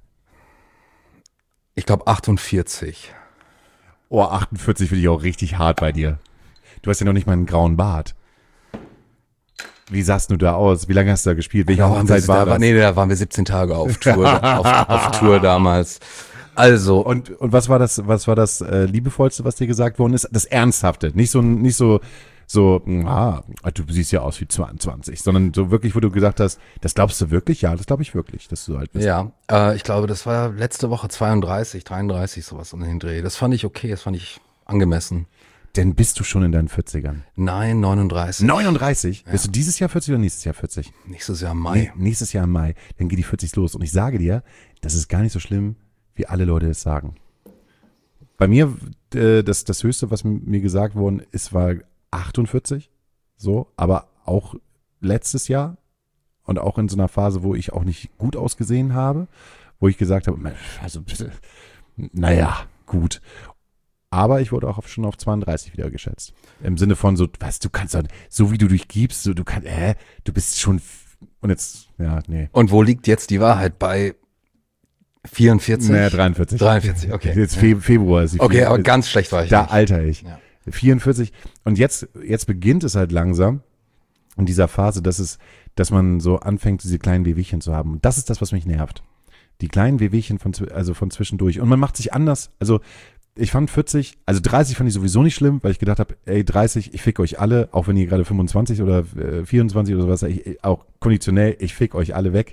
Ich glaube achtundvierzig. Oh, achtundvierzig finde ich auch richtig hart bei dir. Du hast ja noch nicht mal einen grauen Bart. Wie sahst du da aus? Wie lange hast du da gespielt? Welche Da waren wir, Hochzeit war da, das? nee, da waren wir siebzehn Tage auf Tour, auf, auf Tour damals. Also, Und, und was war das, was war das äh, liebevollste, was dir gesagt worden ist? Das Ernsthafte, nicht so, nicht so, so, ah, du siehst ja aus wie zweiundzwanzig, sondern so wirklich, wo du gesagt hast, das glaubst du wirklich? Ja, das glaube ich wirklich, dass du alt bist. ja, äh, ich glaube, das war letzte Woche zweiunddreißig, dreiunddreißig, sowas um den Dreh. Das fand ich okay, das fand ich angemessen. Denn bist du schon in deinen vierzigern? Nein, neununddreißig. neununddreißig? Bist du dieses Jahr vierzig oder nächstes Jahr vierzig? Nächstes Jahr im Nee, Mai. nächstes Jahr im Mai, dann geht die vierzig los. Und ich sage dir, das ist gar nicht so schlimm, wie alle Leute es sagen. Bei mir, äh, das, das Höchste, was m- mir gesagt worden ist, war achtundvierzig. So, aber auch letztes Jahr und auch in so einer Phase, wo ich auch nicht gut ausgesehen habe, wo ich gesagt habe, also bitte, naja, gut. Aber ich wurde auch auf, schon auf zweiunddreißig wieder geschätzt. Im Sinne von so, was, du kannst doch, so wie du dich gibst, so, du kannst, äh, du bist schon, f- und jetzt, ja, nee. Und wo liegt jetzt die Wahrheit? Bei vierundvierzig? Nee, dreiundvierzig. dreiundvierzig, okay. Jetzt Fe- Februar ist die Okay, vier- aber ganz schlecht war ich Da nicht. alter ich. Ja. vierundvierzig. Und jetzt, jetzt beginnt es halt langsam in dieser Phase, dass es, dass man so anfängt, diese kleinen Wehwehchen zu haben. Und das ist das, was mich nervt. Die kleinen Wehwehchen von, zwi- also von zwischendurch. Und man macht sich anders. Also, ich fand vierzig, also dreißig fand ich sowieso nicht schlimm, weil ich gedacht habe, ey, dreißig, ich fick euch alle, auch wenn ihr gerade fünfundzwanzig oder äh, vierundzwanzig oder sowas, ich, auch konditionell, ich fick euch alle weg.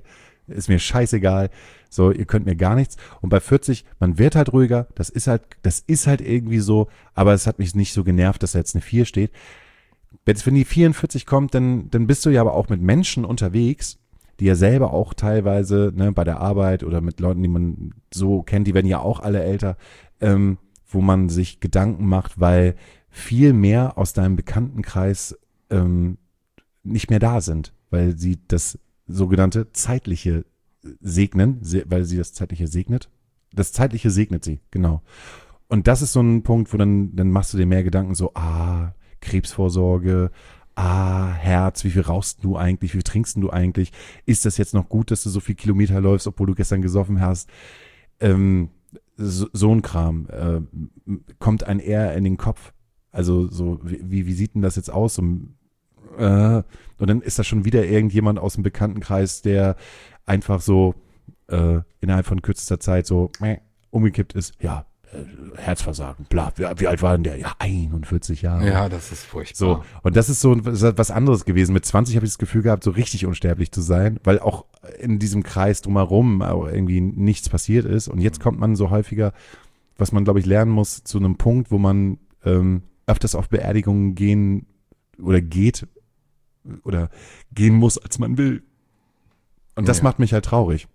ist mir scheißegal, so, ihr könnt mir gar nichts. Und bei vierzig, man wird halt ruhiger, das ist halt, das ist halt irgendwie so, aber es hat mich nicht so genervt, dass da jetzt eine vier steht. Jetzt, wenn die vierundvierzig kommt, dann, dann bist du ja aber auch mit Menschen unterwegs, die ja selber auch teilweise, ne, bei der Arbeit oder mit Leuten, die man so kennt, die werden ja auch alle älter, ähm, wo man sich Gedanken macht, weil viel mehr aus deinem Bekanntenkreis ähm, nicht mehr da sind, weil sie das sogenannte Zeitliche segnen, se- weil sie das Zeitliche segnet. Das Zeitliche segnet sie, genau. Und das ist so ein Punkt, wo dann, dann machst du dir mehr Gedanken, so, ah, Krebsvorsorge, ah, Herz, wie viel rauchst du eigentlich, wie viel trinkst du eigentlich? Ist das jetzt noch gut, dass du so viel Kilometer läufst, obwohl du gestern gesoffen hast? Ähm, so, so ein Kram äh, kommt ein eher in den Kopf. Also so, wie, wie sieht denn das jetzt aus? So, äh, und dann ist da schon wieder irgendjemand aus dem Bekanntenkreis, der einfach so äh, innerhalb von kürzester Zeit so äh, umgekippt ist. Ja, äh, Herzversagen, bla. Wie, wie alt war denn der? Ja, einundvierzig Jahre. Ja, das ist furchtbar. So, und das ist so was anderes gewesen. Mit zwanzig habe ich das Gefühl gehabt, so richtig unsterblich zu sein, weil auch in diesem Kreis drumherum irgendwie nichts passiert ist. Und jetzt kommt man so häufiger, was man, glaube ich, lernen muss, zu einem Punkt, wo man ähm, öfters auf Beerdigungen gehen oder geht oder gehen muss, als man will. Und das Ja. macht mich halt traurig.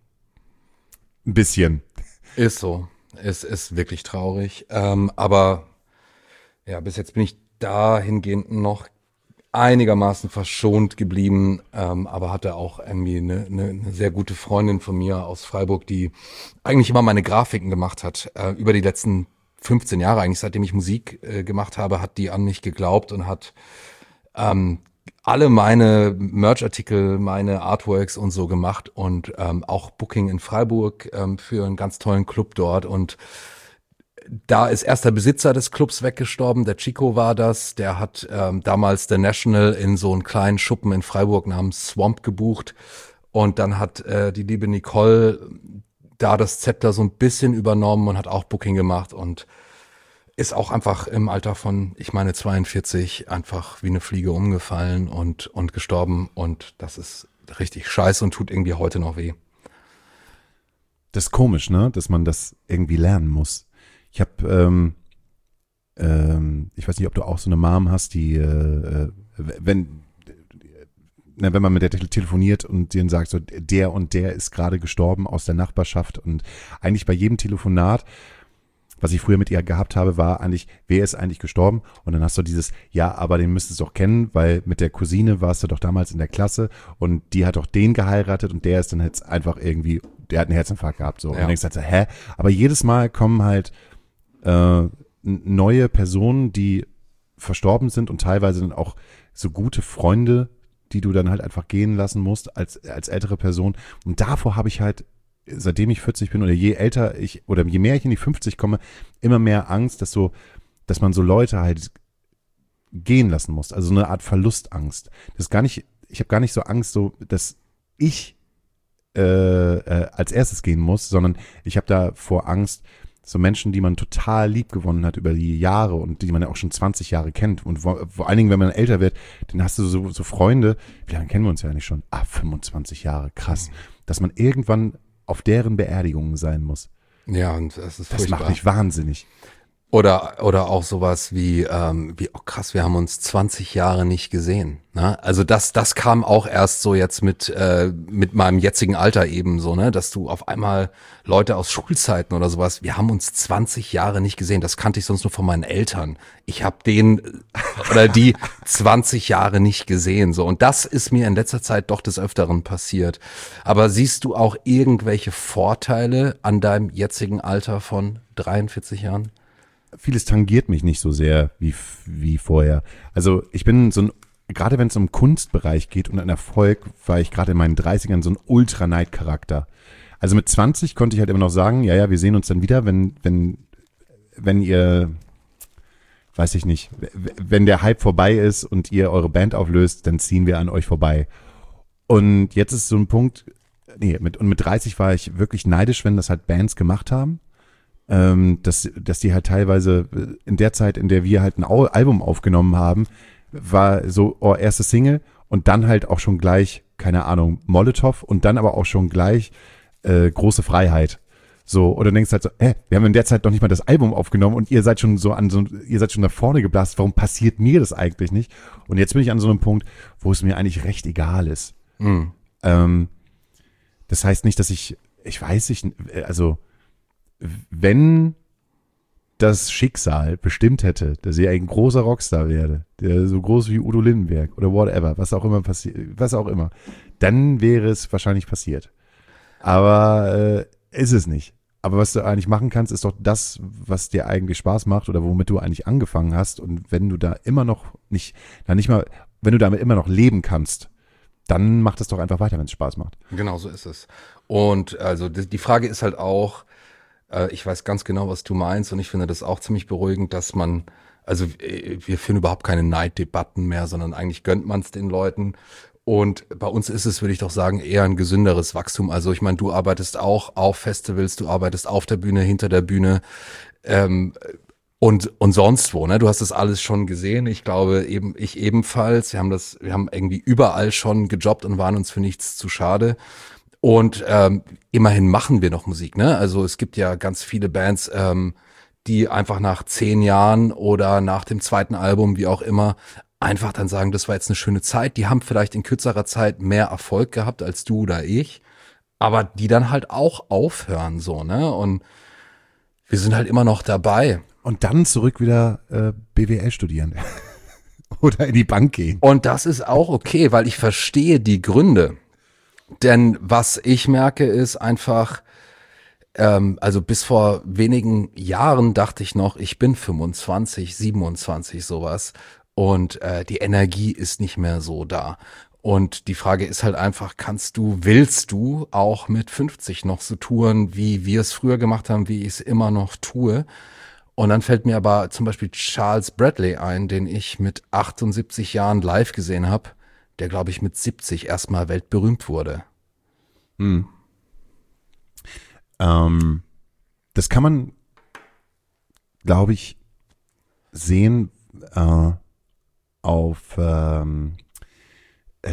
Ein bisschen. Ist so. Es ist wirklich traurig. Ähm, aber ja, bis jetzt bin ich dahingehend noch einigermaßen verschont geblieben, ähm, aber hatte auch irgendwie eine, eine, eine sehr gute Freundin von mir aus Freiburg, die eigentlich immer meine Grafiken gemacht hat. Äh, über die letzten fünfzehn Jahre, eigentlich seitdem ich Musik äh, gemacht habe, hat die an mich geglaubt und hat ähm, alle meine Merch-Artikel, meine Artworks und so gemacht und ähm, auch Booking in Freiburg ähm, für einen ganz tollen Club dort. Und da ist erst der Besitzer des Clubs weggestorben, der Chico war das. Der hat ähm, damals der National in so einen kleinen Schuppen in Freiburg namens Swamp gebucht. Und dann hat äh, die liebe Nicole da das Zepter so ein bisschen übernommen und hat auch Booking gemacht und ist auch einfach im Alter von, ich meine zweiundvierzig, einfach wie eine Fliege umgefallen und, und gestorben. Und das ist richtig scheiße und tut irgendwie heute noch weh. Das ist komisch, ne? Dass man das irgendwie lernen muss. Ich habe, ähm, ähm, ich weiß nicht, ob du auch so eine Mom hast, die, äh, wenn, na, wenn man mit der tele- telefoniert und denen sagt, so der und der ist gerade gestorben aus der Nachbarschaft und eigentlich bei jedem Telefonat, was ich früher mit ihr gehabt habe, war eigentlich, wer ist eigentlich gestorben? Und dann hast du dieses, ja, aber den müsstest du auch kennen, weil mit der Cousine warst du doch damals in der Klasse und die hat doch den geheiratet und der ist dann jetzt einfach irgendwie, der hat einen Herzinfarkt gehabt. So. Ja. Und dann denkst du halt so, hä? Aber jedes Mal kommen halt äh, neue Personen, die verstorben sind und teilweise dann auch so gute Freunde, die du dann halt einfach gehen lassen musst als, als ältere Person. Und davor habe ich halt, seitdem ich vierzig bin oder je älter ich oder je mehr ich in die fünfzig komme, immer mehr Angst, dass so, dass man so Leute halt gehen lassen muss. Also so eine Art Verlustangst. Das ist gar nicht, ich habe gar nicht so Angst, so, dass ich äh, äh, als erstes gehen muss, sondern ich habe da vor Angst, so Menschen, die man total lieb gewonnen hat über die Jahre und die man ja auch schon zwanzig Jahre kennt und vor, vor allen Dingen, wenn man älter wird, dann hast du so, so Freunde, wie lange kennen wir uns ja eigentlich schon? Ah, fünfundzwanzig Jahre, krass. Dass man irgendwann auf deren Beerdigungen sein muss. Ja, und das ist Das furchtbar. macht mich wahnsinnig. Oder, oder auch sowas wie, ähm, wie, oh krass, wir haben uns zwanzig Jahre nicht gesehen. Ne? Also das, das kam auch erst so jetzt mit, äh, mit meinem jetzigen Alter eben so, ne, dass du auf einmal Leute aus Schulzeiten oder sowas, wir haben uns zwanzig Jahre nicht gesehen. Das kannte ich sonst nur von meinen Eltern. Ich habe den oder die zwanzig Jahre nicht gesehen. So, und das ist mir in letzter Zeit doch des Öfteren passiert. Aber siehst du auch irgendwelche Vorteile an deinem jetzigen Alter von dreiundvierzig Jahren? Vieles tangiert mich nicht so sehr wie, wie vorher. Also ich bin so ein, gerade wenn es um Kunstbereich geht und an Erfolg, war ich gerade in meinen dreißigern so ein Ultra-Neid-Charakter. Also mit zwanzig konnte ich halt immer noch sagen, ja, ja, wir sehen uns dann wieder, wenn, wenn, wenn ihr, weiß ich nicht, wenn der Hype vorbei ist und ihr eure Band auflöst, dann ziehen wir an euch vorbei. Und jetzt ist so ein Punkt, nee, mit, und mit dreißig war ich wirklich neidisch, wenn das halt Bands gemacht haben. Ähm, dass, dass die halt teilweise in der Zeit, in der wir halt ein Au- Album aufgenommen haben, war so, oh, erste Single und dann halt auch schon gleich keine Ahnung, Molotow und dann aber auch schon gleich äh, große Freiheit. So, oder denkst halt so, hä, wir haben in der Zeit noch nicht mal das Album aufgenommen und ihr seid schon so an so, ihr seid schon nach vorne geblasen, warum passiert mir das eigentlich nicht? Und jetzt bin ich an so einem Punkt, wo es mir eigentlich recht egal ist. Mhm. Ähm, das heißt nicht, dass ich, ich weiß nicht, also wenn das Schicksal bestimmt hätte, dass ich ein großer Rockstar werde, der so groß wie Udo Lindenberg oder whatever, was auch immer passiert, was auch immer, dann wäre es wahrscheinlich passiert. Aber äh, ist es nicht. Aber was du eigentlich machen kannst, ist doch das, was dir eigentlich Spaß macht oder womit du eigentlich angefangen hast. Und wenn du da immer noch nicht, na nicht mal, wenn du damit immer noch leben kannst, dann mach das doch einfach weiter, wenn es Spaß macht. Genau, so ist es. Und also die, die Frage ist halt auch, äh, ich weiß ganz genau, was du meinst und ich finde das auch ziemlich beruhigend, dass man, also wir führen überhaupt keine Neiddebatten mehr, sondern eigentlich gönnt man es den Leuten. Und bei uns ist es, würde ich doch sagen, eher ein gesünderes Wachstum. Also ich meine, du arbeitest auch auf Festivals, du arbeitest auf der Bühne, hinter der Bühne ähm, und und sonst wo. Ne? Du hast das alles schon gesehen. Ich glaube eben, ich ebenfalls. Wir haben das, wir haben irgendwie überall schon gejobbt und waren uns für nichts zu schade. Und ähm, immerhin machen wir noch Musik. Ne? Also es gibt ja ganz viele Bands, ähm, die einfach nach zehn Jahren oder nach dem zweiten Album, wie auch immer, einfach dann sagen, das war jetzt eine schöne Zeit. Die haben vielleicht in kürzerer Zeit mehr Erfolg gehabt als du oder ich, aber die dann halt auch aufhören so, ne? Und wir sind halt immer noch dabei. Und dann zurück wieder äh, B W L studieren oder in die Bank gehen. Und das ist auch okay, weil ich verstehe die Gründe. Denn was ich merke ist einfach, ähm, also bis vor wenigen Jahren dachte ich noch, ich bin fünfundzwanzig, siebenundzwanzig sowas. Und äh, die Energie ist nicht mehr so da. Und die Frage ist halt einfach, kannst du, willst du auch mit fünfzig noch so touren, wie wir es früher gemacht haben, wie ich es immer noch tue? Und dann fällt mir aber zum Beispiel Charles Bradley ein, den ich mit achtundsiebzig Jahren live gesehen habe, der, glaube ich, mit siebzig erstmal weltberühmt wurde. Hm. Ähm, das kann man, glaube ich, sehen, äh, auf, ähm, äh,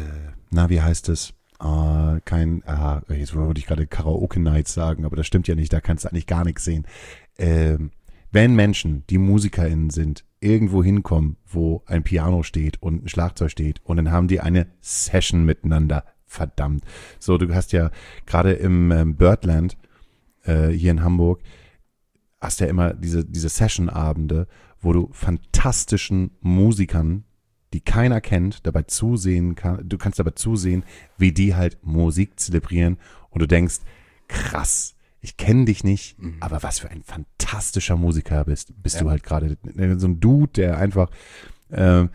na, wie heißt es? Äh, kein, äh, jetzt wollte ich gerade Karaoke Nights sagen, aber das stimmt ja nicht, da kannst du eigentlich gar nichts sehen. Ähm, wenn Menschen, die MusikerInnen sind, irgendwo hinkommen, wo ein Piano steht und ein Schlagzeug steht und dann haben die eine Session miteinander, verdammt. So, du hast ja gerade im ähm, Birdland äh, hier in Hamburg, hast ja immer diese, diese Session-Abende, wo du fantastischen Musikern, die keiner kennt, dabei zusehen kann, du kannst dabei zusehen, wie die halt Musik zelebrieren und du denkst, krass, ich kenne dich nicht, mhm. aber was für ein fantastischer Musiker bist, bist ja. du halt gerade. So ein Dude, der einfach äh,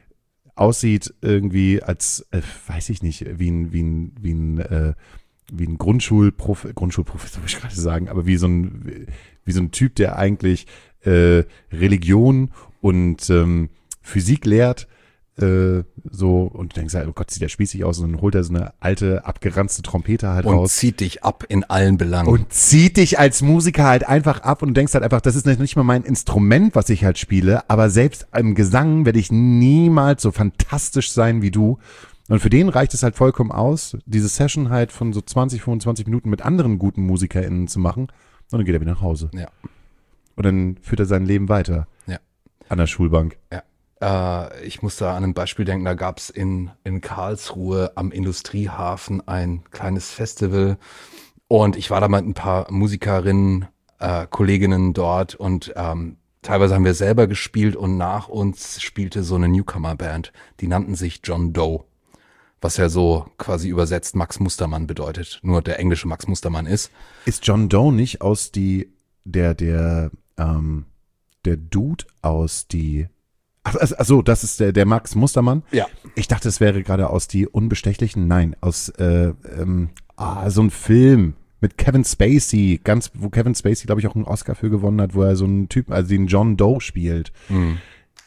aussieht irgendwie als, äh, weiß ich nicht, wie ein, wie ein, wie ein, äh, wie ein Grundschulprof, Grundschulprofessor, würde ich gerade sagen, aber wie so ein, wie so ein Typ, der eigentlich äh, Religion und ähm, Physik lehrt, äh, so, und du denkst halt, oh Gott, sieht der spießig aus, und dann holt er so eine alte, abgeranzte Trompete halt und raus. Und zieht dich ab in allen Belangen. Und zieht dich als Musiker halt einfach ab und du denkst halt einfach, das ist nicht mal mein Instrument, was ich halt spiele, aber selbst im Gesang werde ich niemals so fantastisch sein wie du. Und für den reicht es halt vollkommen aus, diese Session halt von so zwanzig, fünfundzwanzig Minuten mit anderen guten MusikerInnen zu machen, und dann geht er wieder nach Hause. Ja. Und dann führt er sein Leben weiter. Ja. An der Schulbank. Ja. Äh, ich muss da an ein Beispiel denken, da gab es in, in Karlsruhe am Industriehafen ein kleines Festival und ich war da mit ein paar Musikerinnen, äh, Kolleginnen dort und ähm, teilweise haben wir selber gespielt und nach uns spielte so eine Newcomer-Band, die nannten sich John Doe, was ja so quasi übersetzt Max Mustermann bedeutet, nur der englische Max Mustermann ist. Ist John Doe nicht aus die, der, der, ähm, der Dude aus die Ach, also das ist der, der Max Mustermann? Ja. Ich dachte, es wäre gerade aus Die Unbestechlichen. Nein, aus äh, ähm, ah, so ein Film mit Kevin Spacey, ganz, wo Kevin Spacey, glaube ich, auch einen Oscar für gewonnen hat, wo er so einen Typen, also den John Doe spielt. Mhm.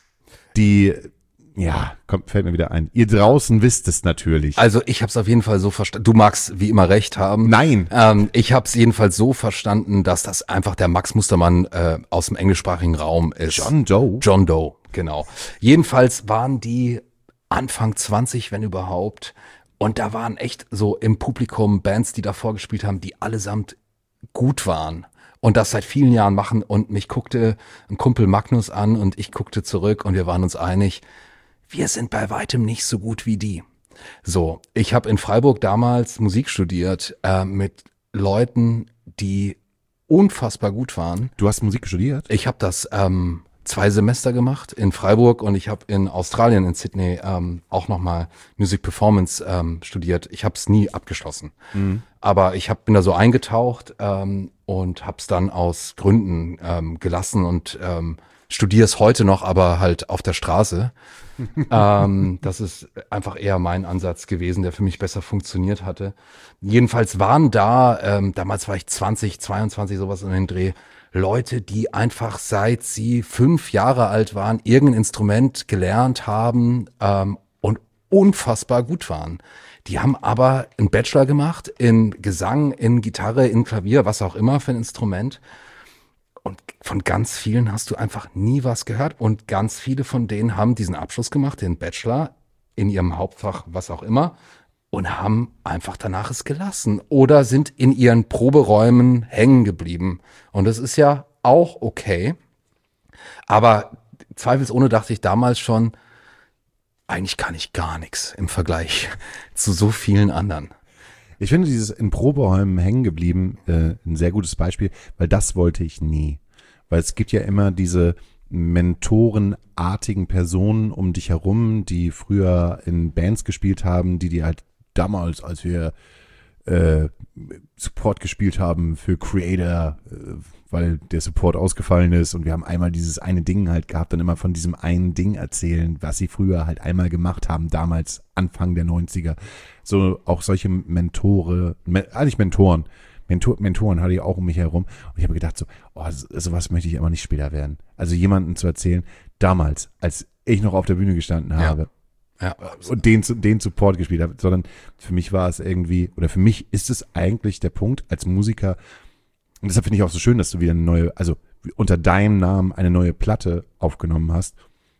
Die, ja, kommt, fällt mir wieder ein. Ihr draußen wisst es natürlich. Also ich habe es auf jeden Fall so verstanden. Du magst wie immer recht haben. Nein. Ähm, ich habe es jedenfalls so verstanden, dass das einfach der Max Mustermann äh, aus dem englischsprachigen Raum ist. John Doe? John Doe, genau. Jedenfalls waren die Anfang zwanzig, wenn überhaupt. Und da waren echt so im Publikum Bands, die davor gespielt haben, die allesamt gut waren. Und das seit vielen Jahren machen. Und mich guckte ein Kumpel Magnus an und ich guckte zurück und wir waren uns einig, wir sind bei weitem nicht so gut wie die. So, ich habe in Freiburg damals Musik studiert äh, mit Leuten, die unfassbar gut waren. Du hast Musik studiert? Ich habe das ähm, zwei Semester gemacht in Freiburg und ich habe in Australien, in Sydney, ähm, auch nochmal Music Performance ähm, studiert. Ich habe es nie abgeschlossen. Mhm. Aber ich hab, bin da so eingetaucht ähm, und habe es dann aus Gründen ähm, gelassen und ähm, studiere es heute noch, aber halt auf der Straße. ähm, das ist einfach eher mein Ansatz gewesen, der für mich besser funktioniert hatte. Jedenfalls waren da, ähm, damals war ich zwanzig, zweiundzwanzig, sowas in den Dreh, Leute, die einfach seit sie fünf Jahre alt waren, irgendein Instrument gelernt haben ähm, und unfassbar gut waren. Die haben aber einen Bachelor gemacht in Gesang, in Gitarre, in Klavier, was auch immer für ein Instrument. Und von ganz vielen hast du einfach nie was gehört. Und ganz viele von denen haben diesen Abschluss gemacht, den Bachelor in ihrem Hauptfach, was auch immer, und haben einfach danach es gelassen oder sind in ihren Proberäumen hängen geblieben. Und das ist ja auch okay. Aber zweifelsohne dachte ich damals schon, eigentlich kann ich gar nichts im Vergleich zu so vielen anderen. Ich finde dieses in Proberäumen hängen geblieben äh, ein sehr gutes Beispiel, weil das wollte ich nie. Weil es gibt ja immer diese mentorenartigen Personen um dich herum, die früher in Bands gespielt haben, die die halt damals, als wir äh, Support gespielt haben für Creator, äh, weil der Support ausgefallen ist und wir haben einmal dieses eine Ding halt gehabt, dann immer von diesem einen Ding erzählen, was sie früher halt einmal gemacht haben, damals Anfang der neunziger. So auch solche Mentore, eigentlich Mentoren, Mentor, Mentoren hatte ich auch um mich herum und ich habe gedacht so, oh, sowas möchte ich aber nicht später werden. Also jemanden zu erzählen, damals, als ich noch auf der Bühne gestanden habe, ja. Ja, und den, den Support gespielt habe, sondern für mich war es irgendwie, oder für mich ist es eigentlich der Punkt als Musiker. Und deshalb finde ich auch so schön, dass du wieder eine neue, also unter deinem Namen eine neue Platte aufgenommen hast,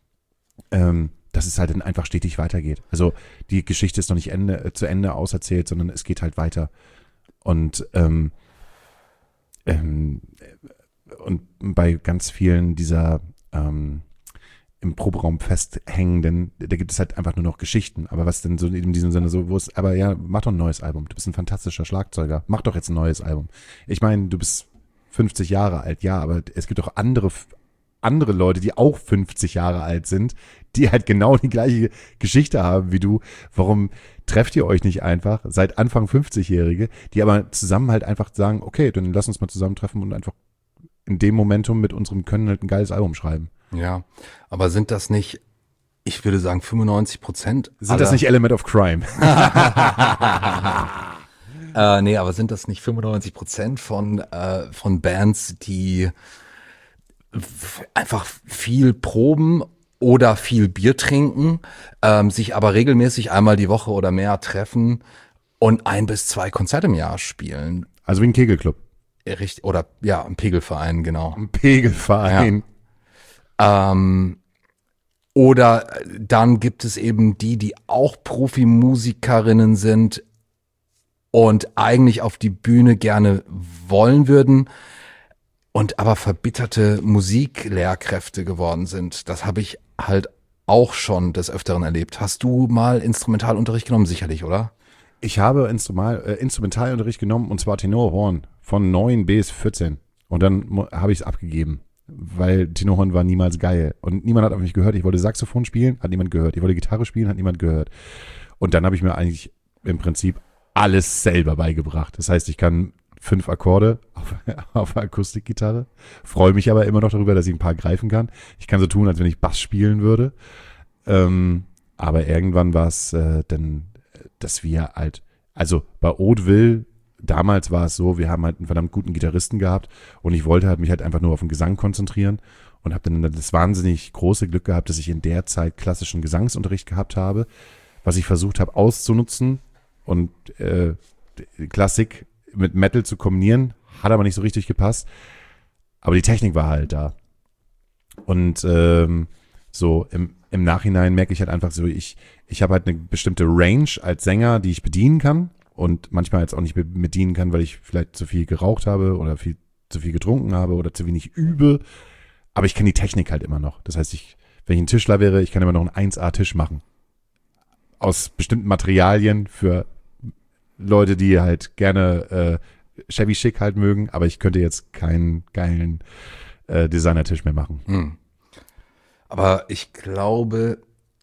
ähm, dass es halt dann einfach stetig weitergeht. Also die Geschichte ist noch nicht Ende, äh, zu Ende auserzählt, sondern es geht halt weiter. Und ähm, ähm, und bei ganz vielen dieser ähm, im Proberaum festhängenden, da gibt es halt einfach nur noch Geschichten. Aber was denn so in diesem Sinne so, wo es, aber ja, mach doch ein neues Album. Du bist ein fantastischer Schlagzeuger. Mach doch jetzt ein neues Album. Ich meine, du bist fünfzig Jahre alt, ja, aber es gibt auch andere, andere Leute, die auch fünfzig Jahre alt sind, die halt genau die gleiche Geschichte haben wie du. Warum trefft ihr euch nicht einfach, seid Anfang fünfzig-Jährige, die aber zusammen halt einfach sagen, okay, dann lass uns mal zusammentreffen und einfach in dem Momentum mit unserem Können halt ein geiles Album schreiben. Ja, aber sind das nicht, ich würde sagen fünfundneunzig Prozent Sind das nicht Element of Crime? äh, nee, aber sind das nicht fünfundneunzig Prozent von, äh, von Bands, die f- einfach viel proben oder viel Bier trinken, ähm, sich aber regelmäßig einmal die Woche oder mehr treffen und ein bis zwei Konzerte im Jahr spielen? Also wie ein Kegelclub. Richtig, oder ja, ein Pegelverein, genau. Ein Pegelverein. Ja. Ähm, oder dann gibt es eben die, die auch Profimusikerinnen sind und eigentlich auf die Bühne gerne wollen würden und aber verbitterte Musiklehrkräfte geworden sind. Das habe ich halt auch schon des Öfteren erlebt. Hast du mal Instrumentalunterricht genommen? Sicherlich, oder? Ich habe Instrumental, äh, Instrumentalunterricht genommen, und zwar Tenorhorn von neun bis vierzehn. Und dann mo- habe ich es abgegeben, weil Tenorhorn war niemals geil. Und niemand hat auf mich gehört. Ich wollte Saxophon spielen, hat niemand gehört. Ich wollte Gitarre spielen, hat niemand gehört. Und dann habe ich mir eigentlich im Prinzip alles selber beigebracht. Das heißt, ich kann fünf Akkorde auf, auf Akustikgitarre, freue mich aber immer noch darüber, dass ich ein paar greifen kann. Ich kann so tun, als wenn ich Bass spielen würde. Ähm, aber irgendwann war es äh, dann, dass wir halt, also bei Hauteville, damals war es so, wir haben halt einen verdammt guten Gitarristen gehabt und ich wollte halt mich halt einfach nur auf den Gesang konzentrieren und habe dann das wahnsinnig große Glück gehabt, dass ich in der Zeit klassischen Gesangsunterricht gehabt habe, was ich versucht habe auszunutzen und äh, Klassik mit Metal zu kombinieren, hat aber nicht so richtig gepasst, aber die Technik war halt da. Und ähm, So im, im Nachhinein merke ich halt einfach so, ich, ich habe halt eine bestimmte Range als Sänger, die ich bedienen kann und manchmal jetzt auch nicht be- bedienen kann, weil ich vielleicht zu viel geraucht habe oder viel, zu viel getrunken habe oder zu wenig übe. Aber ich kenne die Technik halt immer noch. Das heißt, ich, wenn ich ein Tischler wäre, ich kann immer noch einen eins A-Tisch machen. Aus bestimmten Materialien für Leute, die halt gerne äh, Chevy Chic halt mögen, aber ich könnte jetzt keinen geilen äh, Designertisch mehr machen. Hm. Aber ich glaube,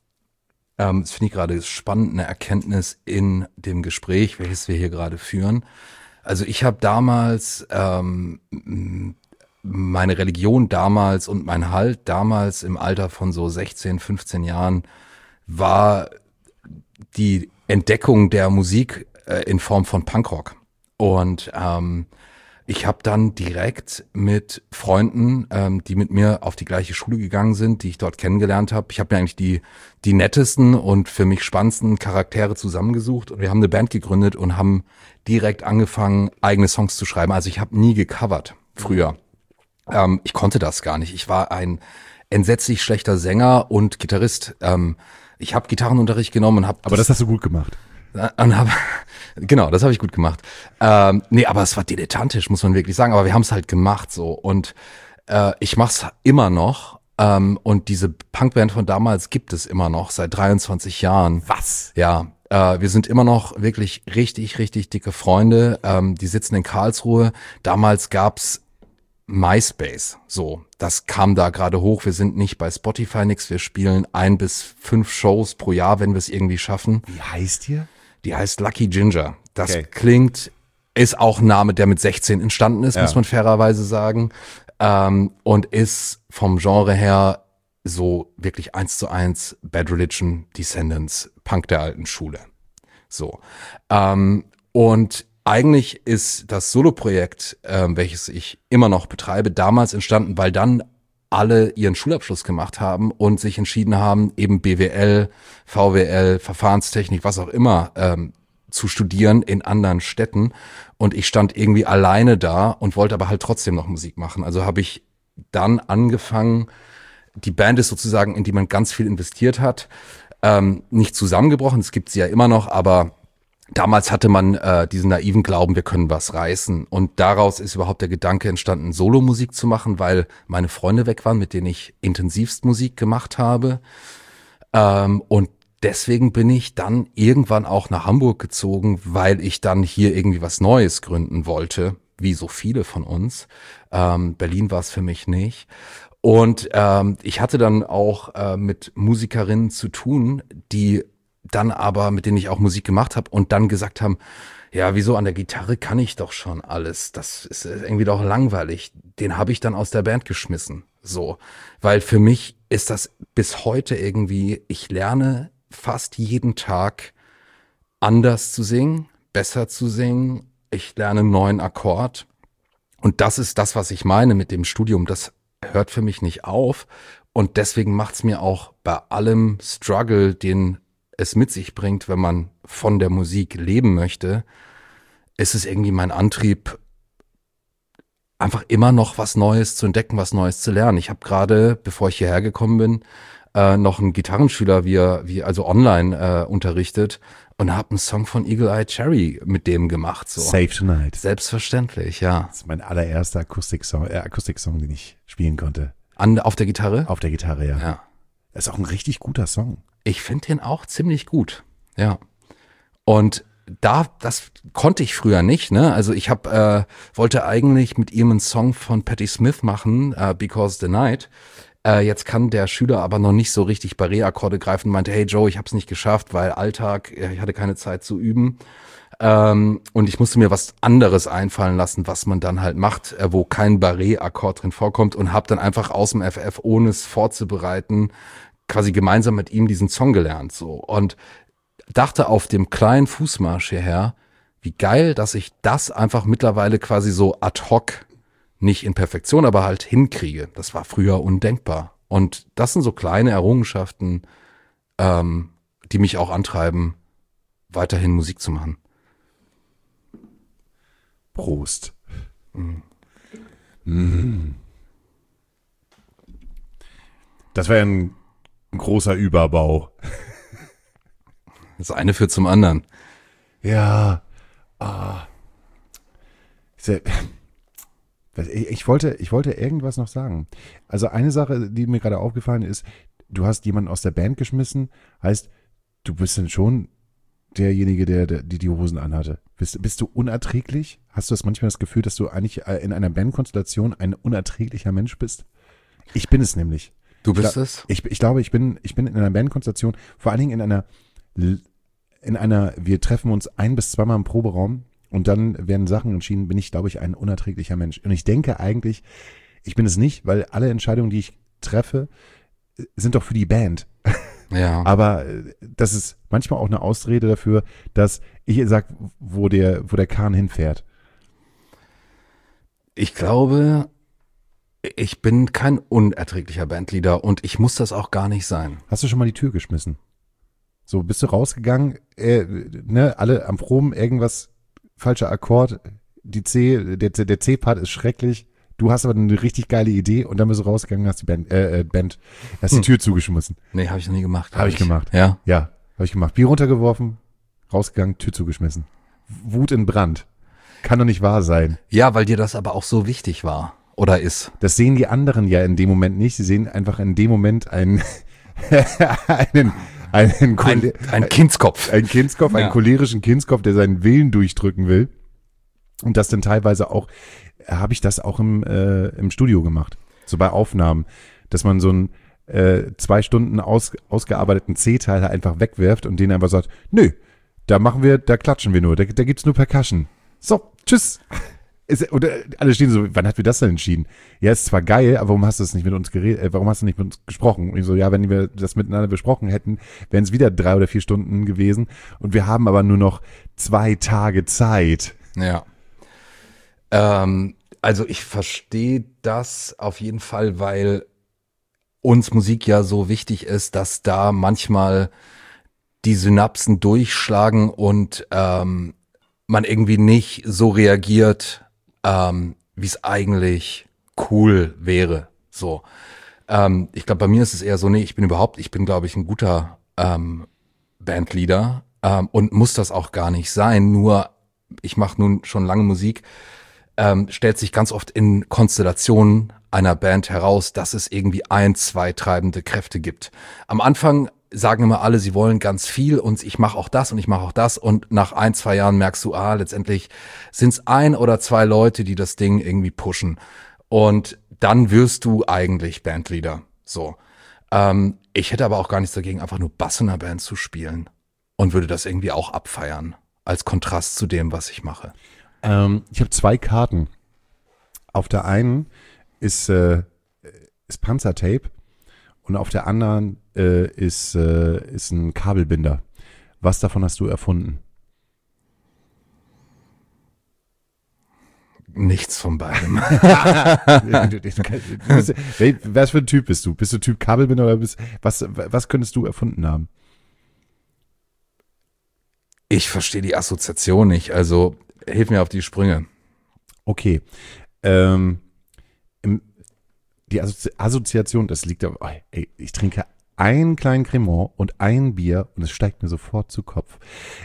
ähm, das finde ich gerade spannend, eine Erkenntnis in dem Gespräch, welches wir hier gerade führen. Also ich habe damals ähm, m- meine Religion damals und mein Halt damals im Alter von so sechzehn, fünfzehn Jahren war die Entdeckung der Musik äh, in Form von Punkrock. Und ähm, ich habe dann direkt mit Freunden, ähm, die mit mir auf die gleiche Schule gegangen sind, die ich dort kennengelernt habe. Ich habe mir eigentlich die die nettesten und für mich spannendsten Charaktere zusammengesucht und wir haben eine Band gegründet und haben direkt angefangen, eigene Songs zu schreiben. Also ich habe nie gecovert früher. Ähm, ich konnte das gar nicht. Ich war ein entsetzlich schlechter Sänger und Gitarrist. Ähm, ich habe Gitarrenunterricht genommen und habe Aber das hast du gut gemacht. und hab, genau, das habe ich gut gemacht. Ähm, nee, aber es war dilettantisch, muss man wirklich sagen. Aber wir haben es halt gemacht so. Und äh, ich mach's immer noch. Ähm, und diese Punkband von damals gibt es immer noch, seit dreiundzwanzig Jahren. Was? Ja, äh, wir sind immer noch wirklich richtig, richtig dicke Freunde. Ähm, die sitzen in Karlsruhe. Damals gab's MySpace, so, das kam da gerade hoch. Wir sind nicht bei Spotify nix. Wir spielen ein bis fünf Shows pro Jahr, wenn wir es irgendwie schaffen. Wie heißt ihr? Die heißt Lucky Ginger. Das Okay. klingt, ist auch ein Name, der mit sechzehn entstanden ist, Ja. muss man fairerweise sagen. Ähm, und ist vom Genre her so wirklich eins zu eins Bad Religion, Descendants, Punk der alten Schule. So. Ähm, und eigentlich ist das Soloprojekt, ähm, welches ich immer noch betreibe, damals entstanden, weil dann alle ihren Schulabschluss gemacht haben und sich entschieden haben, eben B W L, V W L, Verfahrenstechnik, was auch immer, ähm, zu studieren in anderen Städten. Und ich stand irgendwie alleine da und wollte aber halt trotzdem noch Musik machen. Also habe ich dann angefangen, die Band ist sozusagen, in die man ganz viel investiert hat, ähm, nicht zusammengebrochen, es gibt sie ja immer noch, aber damals hatte man äh, diesen naiven Glauben, wir können was reißen. Und daraus ist überhaupt der Gedanke entstanden, Solomusik zu machen, weil meine Freunde weg waren, mit denen ich intensivst Musik gemacht habe. Ähm, und deswegen bin ich dann irgendwann auch nach Hamburg gezogen, weil ich dann hier irgendwie was Neues gründen wollte, wie so viele von uns. Ähm, Berlin war es für mich nicht. Und ähm, ich hatte dann auch äh, mit Musikerinnen zu tun, die dann aber, mit denen ich auch Musik gemacht habe und dann gesagt haben, ja, wieso an der Gitarre kann ich doch schon alles, das ist irgendwie doch langweilig. Den habe ich dann aus der Band geschmissen, so, weil für mich ist das bis heute irgendwie, ich lerne fast jeden Tag anders zu singen, besser zu singen, ich lerne einen neuen Akkord und das ist das, was ich meine mit dem Studium, das hört für mich nicht auf und deswegen macht's mir auch bei allem Struggle, den es mit sich bringt, wenn man von der Musik leben möchte, ist es irgendwie mein Antrieb, einfach immer noch was Neues zu entdecken, was Neues zu lernen. Ich habe gerade, bevor ich hierher gekommen bin, äh, noch einen Gitarrenschüler, wie, er, wie also online äh, unterrichtet und habe einen Song von Eagle Eye Cherry mit dem gemacht. So. Save Tonight. Selbstverständlich, ja. Das ist mein allererster Akustik-Song, äh, Akustik-Song, den ich spielen konnte. An, auf der Gitarre? Auf der Gitarre, ja. Ja. Das ist auch ein richtig guter Song. Ich finde den auch ziemlich gut, ja. Und da, das konnte ich früher nicht, ne? Also ich habe äh, wollte eigentlich mit ihm einen Song von Patti Smith machen, uh, Because the Night. Äh, jetzt kann der Schüler aber noch nicht so richtig Barré-Akkorde greifen. Meinte, hey Joe, ich habe es nicht geschafft, weil Alltag, ich hatte keine Zeit zu üben. Ähm, und ich musste mir was anderes einfallen lassen, was man dann halt macht, äh, wo kein Barré-Akkord drin vorkommt und habe dann einfach aus dem F F, ohne es vorzubereiten, quasi gemeinsam mit ihm diesen Song gelernt, so. Und dachte auf dem kleinen Fußmarsch hierher, wie geil, dass ich das einfach mittlerweile quasi so ad hoc, nicht in Perfektion, aber halt hinkriege. Das war früher undenkbar. Und das sind so kleine Errungenschaften, ähm, die mich auch antreiben, weiterhin Musik zu machen. Prost. Mhm. Mhm. Das war ja ein ein großer Überbau. Das eine führt zum anderen. Ja. Ah. Ich wollte, ich wollte irgendwas noch sagen. Also eine Sache, die mir gerade aufgefallen ist, du hast jemanden aus der Band geschmissen, heißt, du bist dann schon derjenige, der, der die, die Hosen anhatte. Bist, bist du unerträglich? Hast du das manchmal das Gefühl, dass du eigentlich in einer Bandkonstellation ein unerträglicher Mensch bist? Ich bin es nämlich. Du bist ich, es? Ich, ich glaube, ich bin, ich bin in einer Bandkonstellation, vor allen Dingen in einer, in einer, wir treffen uns ein- bis zweimal im Proberaum und dann werden Sachen entschieden, bin ich, glaube ich, ein unerträglicher Mensch. Und ich denke eigentlich, ich bin es nicht, weil alle Entscheidungen, die ich treffe, sind doch für die Band. Ja. Aber das ist manchmal auch eine Ausrede dafür, dass ich sage, wo der, wo der Kahn hinfährt. Ich glaube, ich bin kein unerträglicher Bandleader und ich muss das auch gar nicht sein. Hast du schon mal die Tür geschmissen? So, bist du rausgegangen, äh, ne, alle am Proben, irgendwas, falscher Akkord, die C, der, der C-Part ist schrecklich, du hast aber eine richtig geile Idee und dann bist du rausgegangen, hast die Band, äh, Band, hast die Tür zugeschmissen. Nee, habe ich noch nie gemacht. Habe ich, ich gemacht. Ja? Ja, habe ich gemacht. Bier runtergeworfen, rausgegangen, Tür zugeschmissen. Wut in Brand. Kann doch nicht wahr sein. Ja, weil dir das aber auch so wichtig war oder ist. Das sehen die anderen ja in dem Moment nicht. Sie sehen einfach in dem Moment einen, einen, einen, Ein, ein Kindskopf. Ein Kindskopf, Ja. einen cholerischen Kindskopf, der seinen Willen durchdrücken will. Und das dann teilweise auch, habe ich das auch im, äh, im Studio gemacht. So bei Aufnahmen, dass man so einen äh, zwei Stunden aus, ausgearbeiteten C-Teil einfach wegwirft und den einfach sagt, nö, da machen wir, da klatschen wir nur, da, da gibt's nur Percussion. So, tschüss. Ist, oder alle stehen so, wann hat wir das denn entschieden? Ja, ist zwar geil, aber warum hast du das nicht mit uns geredet, äh, warum hast du nicht mit uns gesprochen? Und ich so, ja, wenn wir das miteinander besprochen hätten, wären es wieder drei oder vier Stunden gewesen und wir haben aber nur noch zwei Tage Zeit. Ja. Ähm, also ich verstehe das auf jeden Fall, weil uns Musik ja so wichtig ist, dass da manchmal die Synapsen durchschlagen und ähm, man irgendwie nicht so reagiert, ähm, wie es eigentlich cool wäre. So, ähm, ich glaube, bei mir ist es eher so, nee, ich bin überhaupt, ich bin, glaube ich, ein guter ähm, Bandleader ähm, und muss das auch gar nicht sein. Nur ich mache nun schon lange Musik. Ähm, stellt sich ganz oft in Konstellationen einer Band heraus, dass es irgendwie ein, zwei treibende Kräfte gibt. Am Anfang sagen immer alle, sie wollen ganz viel und ich mache auch das und ich mache auch das und nach ein, zwei Jahren merkst du, ah, letztendlich sind es ein oder zwei Leute, die das Ding irgendwie pushen und dann wirst du eigentlich Bandleader. So, ähm, ich hätte aber auch gar nichts dagegen, einfach nur Bass in einer Band zu spielen und würde das irgendwie auch abfeiern als Kontrast zu dem, was ich mache. Ähm, ich habe zwei Karten. Auf der einen ist, äh, ist Panzertape und auf der anderen äh, ist, äh, ist ein Kabelbinder. Was davon hast du erfunden? Nichts von beidem. Was für ein Typ bist du? Bist du Typ Kabelbinder oder bist, was, was könntest du erfunden haben? Ich verstehe die Assoziation nicht, also hilf mir auf die Sprünge. Okay. Ähm, im, die Assozi Assoziation, das liegt aber, oh, ey, ich trinke einen kleinen Cremant und ein Bier und es steigt mir sofort zu Kopf.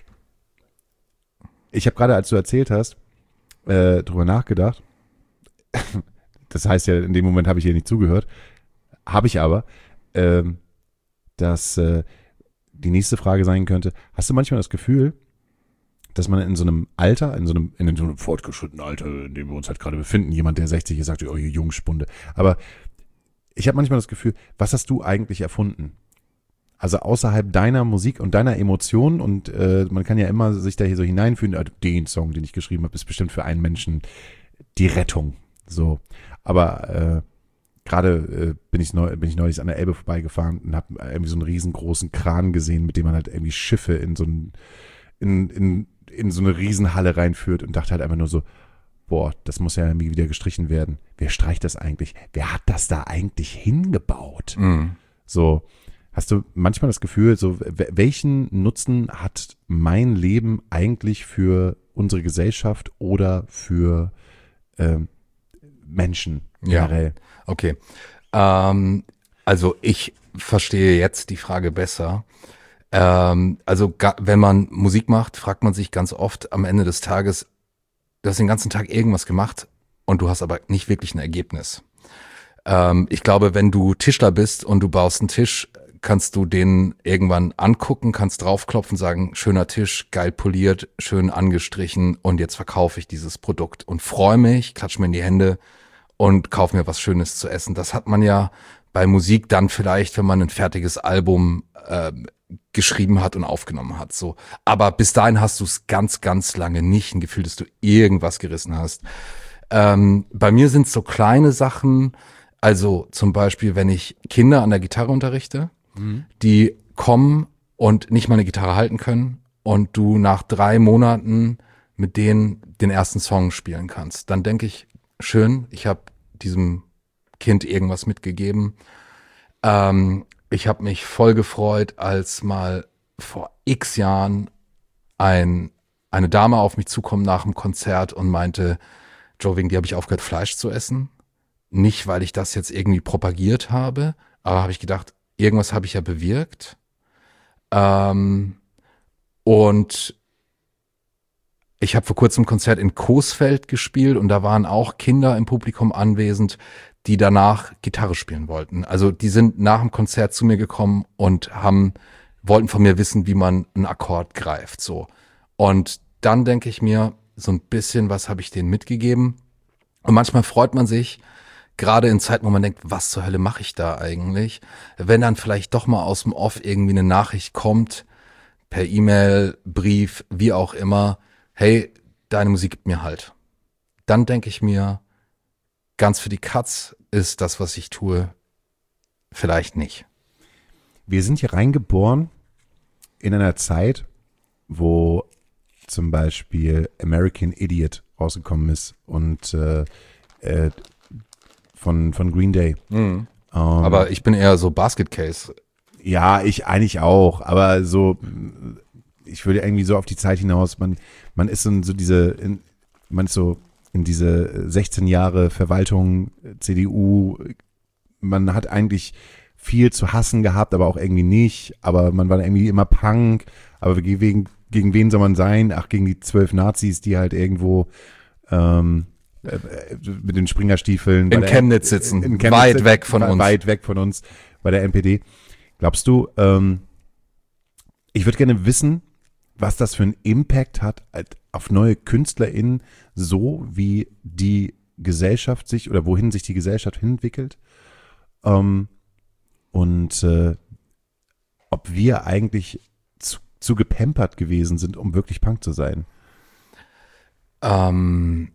Ich habe gerade, als du erzählt hast, äh, drüber nachgedacht. Das heißt ja, in dem Moment habe ich hier nicht zugehört. Habe ich aber, ähm, dass äh, die nächste Frage sein könnte, hast du manchmal das Gefühl, dass man in so einem Alter, in so einem, in so einem fortgeschrittenen Alter, in dem wir uns halt gerade befinden, jemand, der sechzig ist, sagt, oh, ihr Jungspunde. Aber ich habe manchmal das Gefühl, was hast du eigentlich erfunden? Also außerhalb deiner Musik und deiner Emotionen und äh, man kann ja immer sich da hier so hineinfühlen, also den Song, den ich geschrieben habe, ist bestimmt für einen Menschen die Rettung. So, aber äh, gerade äh, bin ich neu, bin ich neulich an der Elbe vorbeigefahren und habe irgendwie so einen riesengroßen Kran gesehen, mit dem man halt irgendwie Schiffe in so ein, in, in, in so eine Riesenhalle reinführt und dachte halt einfach nur so, boah, das muss ja irgendwie wieder gestrichen werden. Wer streicht das eigentlich? Wer hat das da eigentlich hingebaut? Mhm. So, hast du manchmal das Gefühl, so welchen Nutzen hat mein Leben eigentlich für unsere Gesellschaft oder für ähm, Menschen generell? Ja, okay. Ähm, also ich verstehe jetzt die Frage besser. Ähm, also ga, wenn man Musik macht, fragt man sich ganz oft am Ende des Tages, du hast den ganzen Tag irgendwas gemacht und du hast aber nicht wirklich ein Ergebnis. Ähm, ich glaube, wenn du Tischler bist und du baust einen Tisch, kannst du den irgendwann angucken, kannst draufklopfen, sagen, schöner Tisch, geil poliert, schön angestrichen und jetzt verkaufe ich dieses Produkt und freue mich, klatsch mir in die Hände und kaufe mir was Schönes zu essen. Das hat man ja bei Musik dann vielleicht, wenn man ein fertiges Album äh, geschrieben hat und aufgenommen hat. So, aber bis dahin hast du es ganz, ganz lange nicht ein Gefühl, dass du irgendwas gerissen hast. Ähm, bei mir sind es so kleine Sachen, also zum Beispiel, wenn ich Kinder an der Gitarre unterrichte, mhm. die kommen und nicht mal eine Gitarre halten können und du nach drei Monaten mit denen den ersten Song spielen kannst, dann denke ich, schön, ich habe diesem Kind irgendwas mitgegeben. Ähm, ich habe mich voll gefreut, als mal vor x Jahren ein, eine Dame auf mich zukommt nach dem Konzert und meinte, Joe, wegen dir habe ich aufgehört, Fleisch zu essen. Nicht, weil ich das jetzt irgendwie propagiert habe, aber habe ich gedacht, irgendwas habe ich ja bewirkt. Ähm, und ich habe vor kurzem ein Konzert in Coesfeld gespielt und da waren auch Kinder im Publikum anwesend, die danach Gitarre spielen wollten. Also die sind nach dem Konzert zu mir gekommen und haben wollten von mir wissen, wie man einen Akkord greift. So. Und dann denke ich mir, so ein bisschen, was habe ich denen mitgegeben? Und manchmal freut man sich, gerade in Zeiten, wo man denkt, was zur Hölle mache ich da eigentlich? Wenn dann vielleicht doch mal aus dem Off irgendwie eine Nachricht kommt, per E-Mail, Brief, wie auch immer, hey, deine Musik gibt mir Halt. Dann denke ich mir, ganz für die Katz ist das, was ich tue, vielleicht nicht. Wir sind hier reingeboren in einer Zeit, wo zum Beispiel American Idiot rausgekommen ist und äh, äh, von, von Green Day. Mhm. Um, aber ich bin eher so Basket Case. Ja, ich eigentlich auch, aber so, ich würde irgendwie so auf die Zeit hinaus, man, man ist in so diese, in, man ist so in diese sechzehn Jahre Verwaltung, C D U, man hat eigentlich viel zu hassen gehabt, aber auch irgendwie nicht, aber man war irgendwie immer Punk, aber gegen, gegen wen soll man sein? Ach, gegen die zwölf Nazis, die halt irgendwo ähm, äh, mit den Springerstiefeln in Chemnitz sitzen, in Chemnitz weit weg von uns. Weit weg von uns bei der N P D. Glaubst du, ähm, ich würde gerne wissen, was das für einen Impact hat auf neue KünstlerInnen, so wie die Gesellschaft sich oder wohin sich die Gesellschaft hinentwickelt. Ähm, und äh, ob wir eigentlich zu, zu gepampert gewesen sind, um wirklich Punk zu sein. Ähm,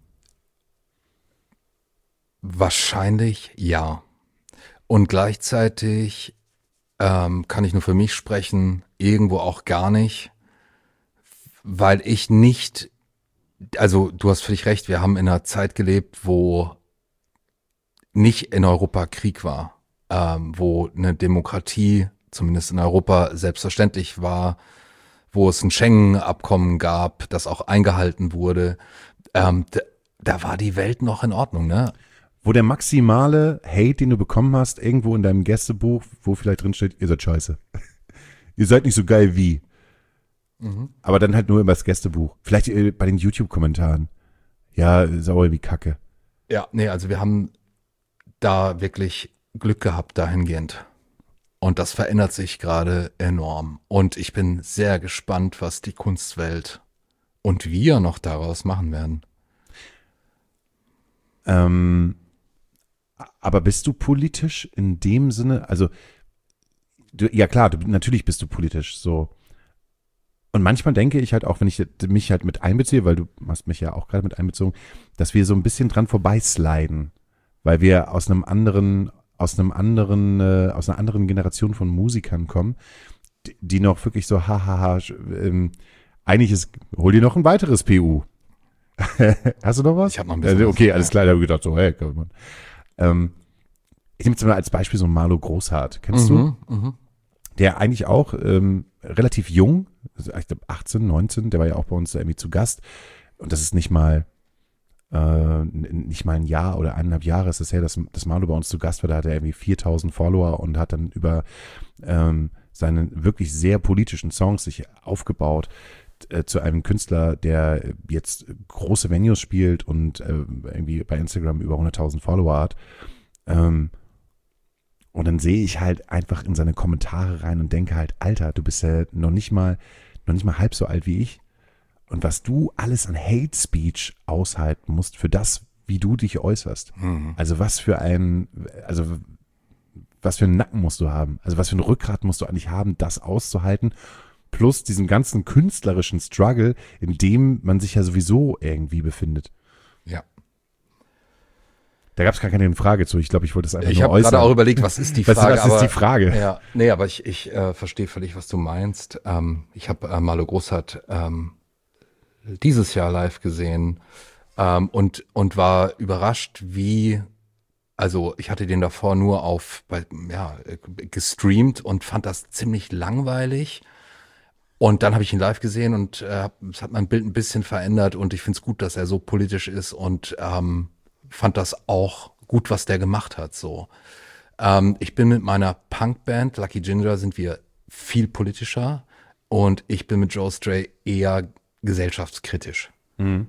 wahrscheinlich ja. Und gleichzeitig ähm, kann ich nur für mich sprechen, irgendwo auch gar nicht, weil ich nicht, also du hast völlig recht, wir haben in einer Zeit gelebt, wo nicht in Europa Krieg war, ähm, wo eine Demokratie, zumindest in Europa, selbstverständlich war, wo es ein Schengen-Abkommen gab, das auch eingehalten wurde. Ähm, da, da war die Welt noch in Ordnung, ne? Wo der maximale Hate, den du bekommen hast, irgendwo in deinem Gästebuch, wo vielleicht drin steht, ihr seid scheiße. Ihr seid nicht so geil wie. Mhm. Aber dann halt nur über das Gästebuch. Vielleicht äh, bei den YouTube-Kommentaren. Ja, sauer wie Kacke. Ja, nee, also wir haben da wirklich Glück gehabt dahingehend. Und das verändert sich gerade enorm. Und ich bin sehr gespannt, was die Kunstwelt und wir noch daraus machen werden. Ähm, aber bist du politisch in dem Sinne? Also, du, ja klar, du, natürlich bist du politisch so. Und manchmal denke ich halt auch, wenn ich mich halt mit einbeziehe, weil du hast mich ja auch gerade mit einbezogen, dass wir so ein bisschen dran vorbeisliden, weil wir aus einem anderen, aus einem anderen, äh, aus einer anderen Generation von Musikern kommen, die, die noch wirklich so, hahaha, ähm, eigentlich ist, hol dir noch ein weiteres P U. Hast du noch was? Ich habe noch ein bisschen. Okay, was, alles ja. Klar, da habe ich gedacht, so, hey, komm mal. Ähm, ich nehme jetzt mal als Beispiel so Marlo Großhardt. Kennst mhm, du? Mhm. Der eigentlich auch ähm, relativ jung, also ich glaube achtzehn, neunzehn, der war ja auch bei uns irgendwie zu Gast. Und das ist nicht mal, äh, nicht mal ein Jahr oder eineinhalb Jahre ist es her, dass, dass Manu bei uns zu Gast war, da hat er irgendwie viertausend Follower und hat dann über ähm, seine wirklich sehr politischen Songs sich aufgebaut äh, zu einem Künstler, der jetzt große Venues spielt und äh, irgendwie bei Instagram über hunderttausend Follower hat. Ähm, und dann sehe ich halt einfach in seine Kommentare rein und denke halt, Alter, du bist ja noch nicht mal, noch nicht mal halb so alt wie ich. Und was du alles an Hate Speech aushalten musst für das, wie du dich äußerst. Mhm. Also was für ein, also was für einen Nacken musst du haben? Also was für ein Rückgrat musst du eigentlich haben, das auszuhalten? Plus diesen ganzen künstlerischen Struggle, in dem man sich ja sowieso irgendwie befindet. Ja. Da gab es gar keine Frage zu. Ich glaube, ich wollte es einfach ich nur äußern. Ich habe gerade auch überlegt, was ist die Frage? Was, was ist aber, die Frage? Ja, nee, aber ich, ich äh, verstehe völlig, was du meinst. Ähm, ich habe äh, Malo Großardt ähm, dieses Jahr live gesehen ähm, und, und war überrascht, wie, also ich hatte den davor nur auf, bei, ja, gestreamt und fand das ziemlich langweilig. Und dann habe ich ihn live gesehen und äh, es hat mein Bild ein bisschen verändert und ich finde es gut, dass er so politisch ist und ähm, fand das auch gut, was der gemacht hat. So, ähm, ich bin mit meiner Punkband Lucky Ginger sind wir viel politischer und ich bin mit Joe Stray eher gesellschaftskritisch. Mhm.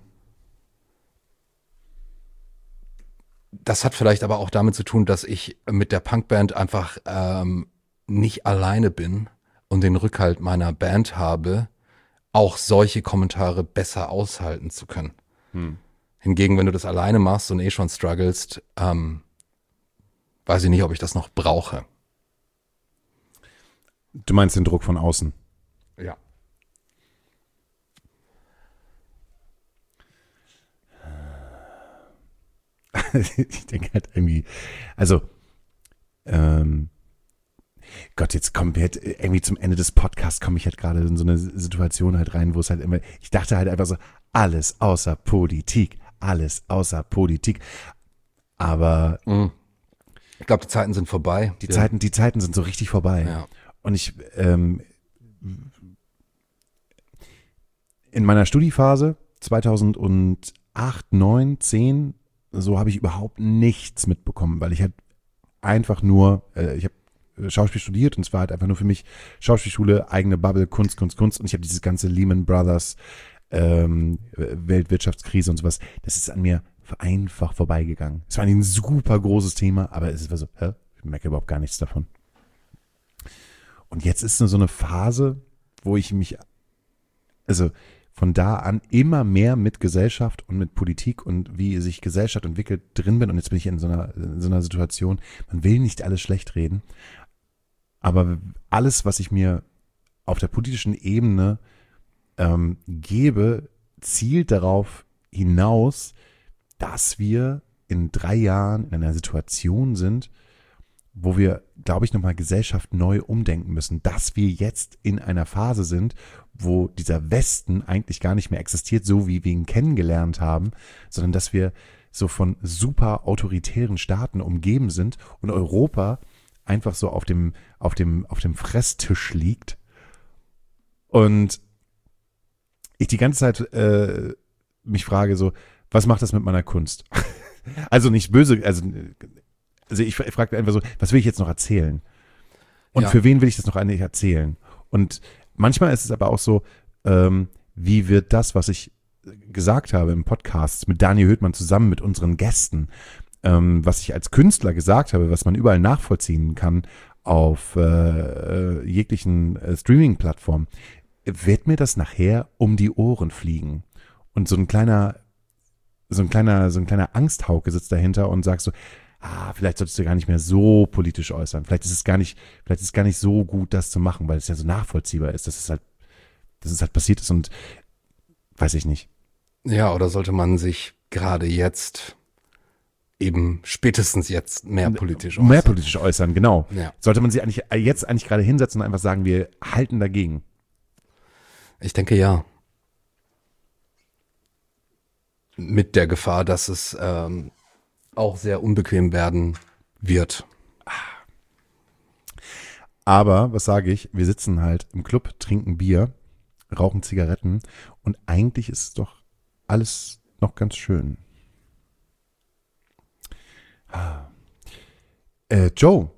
Das hat vielleicht aber auch damit zu tun, dass ich mit der Punkband einfach ähm, nicht alleine bin und den Rückhalt meiner Band habe, auch solche Kommentare besser aushalten zu können. Mhm. Hingegen, wenn du das alleine machst und eh schon strugglest, ähm, weiß ich nicht, ob ich das noch brauche. Du meinst den Druck von außen? Ja. Ich denke halt irgendwie, also, ähm, Gott, jetzt kommt jetzt irgendwie zum Ende des Podcasts komme ich halt gerade in so eine Situation halt rein, wo es halt immer, ich dachte halt einfach so, alles außer Politik, alles außer Politik. Aber mhm. Ich glaube, die Zeiten sind vorbei. Die ja. Zeiten, die Zeiten sind so richtig vorbei. Ja. Und ich, ähm, in meiner Studiephase zweitausendacht, neun, zehn, so habe ich überhaupt nichts mitbekommen, weil ich halt einfach nur, äh, ich habe Schauspiel studiert und es war halt einfach nur für mich Schauspielschule, eigene Bubble, Kunst, Kunst, Kunst und ich habe dieses ganze Lehman Brothers, ähm, Weltwirtschaftskrise und sowas, das ist an mir einfach vorbeigegangen. Es war ein super großes Thema, aber es war so, hä? Ich merke überhaupt gar nichts davon. Und jetzt ist so eine Phase, wo ich mich, also von da an immer mehr mit Gesellschaft und mit Politik und wie sich Gesellschaft entwickelt drin bin und jetzt bin ich in so einer, in so einer Situation, man will nicht alles schlecht reden, aber alles, was ich mir auf der politischen Ebene ähm, gebe, zielt darauf hinaus, dass wir in drei Jahren in einer Situation sind, wo wir, glaube ich, nochmal Gesellschaft neu umdenken müssen, dass wir jetzt in einer Phase sind, wo dieser Westen eigentlich gar nicht mehr existiert, so wie wir ihn kennengelernt haben, sondern dass wir so von super autoritären Staaten umgeben sind und Europa einfach so auf dem, auf dem, auf dem Fresstisch liegt und ich die ganze Zeit äh, mich frage so, was macht das mit meiner Kunst? Also nicht böse, also, also ich, ich frage einfach so, was will ich jetzt noch erzählen? Und ja. Für wen will ich das noch eigentlich erzählen? Und manchmal ist es aber auch so, ähm, wie wird das, was ich gesagt habe im Podcast mit Daniel Höhtmann zusammen mit unseren Gästen, ähm, was ich als Künstler gesagt habe, was man überall nachvollziehen kann auf äh, jeglichen äh, Streaming-Plattformen, wird mir das nachher um die Ohren fliegen. Und so ein kleiner, so ein kleiner, so ein kleiner Angsthauke sitzt dahinter und sagt so, ah, vielleicht solltest du gar nicht mehr so politisch äußern. Vielleicht ist es gar nicht, vielleicht ist es gar nicht so gut, das zu machen, weil es ja so nachvollziehbar ist, dass es halt, dass es halt passiert ist und weiß ich nicht. Ja, oder sollte man sich gerade jetzt eben spätestens jetzt mehr politisch äußern? Mehr politisch äußern, genau. Ja. Sollte man sich eigentlich jetzt eigentlich gerade hinsetzen und einfach sagen, wir halten dagegen? Ich denke ja. Mit der Gefahr, dass es ähm, auch sehr unbequem werden wird. Aber, was sage ich, wir sitzen halt im Club, trinken Bier, rauchen Zigaretten und eigentlich ist es doch alles noch ganz schön. Äh, Joe,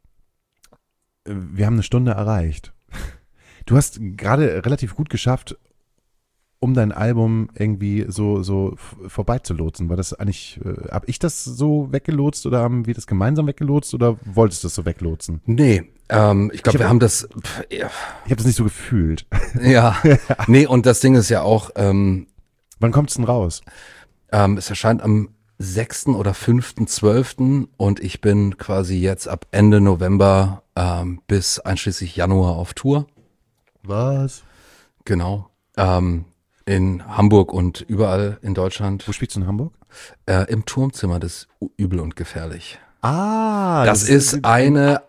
äh, wir haben eine Stunde erreicht. Du hast gerade relativ gut geschafft, um dein Album irgendwie so, so f- vorbeizulotsen. War das eigentlich, äh, hab ich das so weggelotst oder haben wir das gemeinsam weggelotst oder wolltest du das so weglotsen? Nee, ähm, ich glaube, Ich hab- wir haben das, pff, ja, Ich habe das nicht so gefühlt. ja, nee, und das Ding ist ja auch, ähm, Wann kommt's denn raus? ähm, es erscheint am sechsten oder fünften zwölften und ich bin quasi jetzt ab Ende November ähm, bis einschließlich Januar auf Tour. Was? Genau. Ähm, in Hamburg und überall in Deutschland. Wo spielst du in Hamburg? Äh, Im Turmzimmer des U- Übel und Gefährlich. Ah, Das, ist eine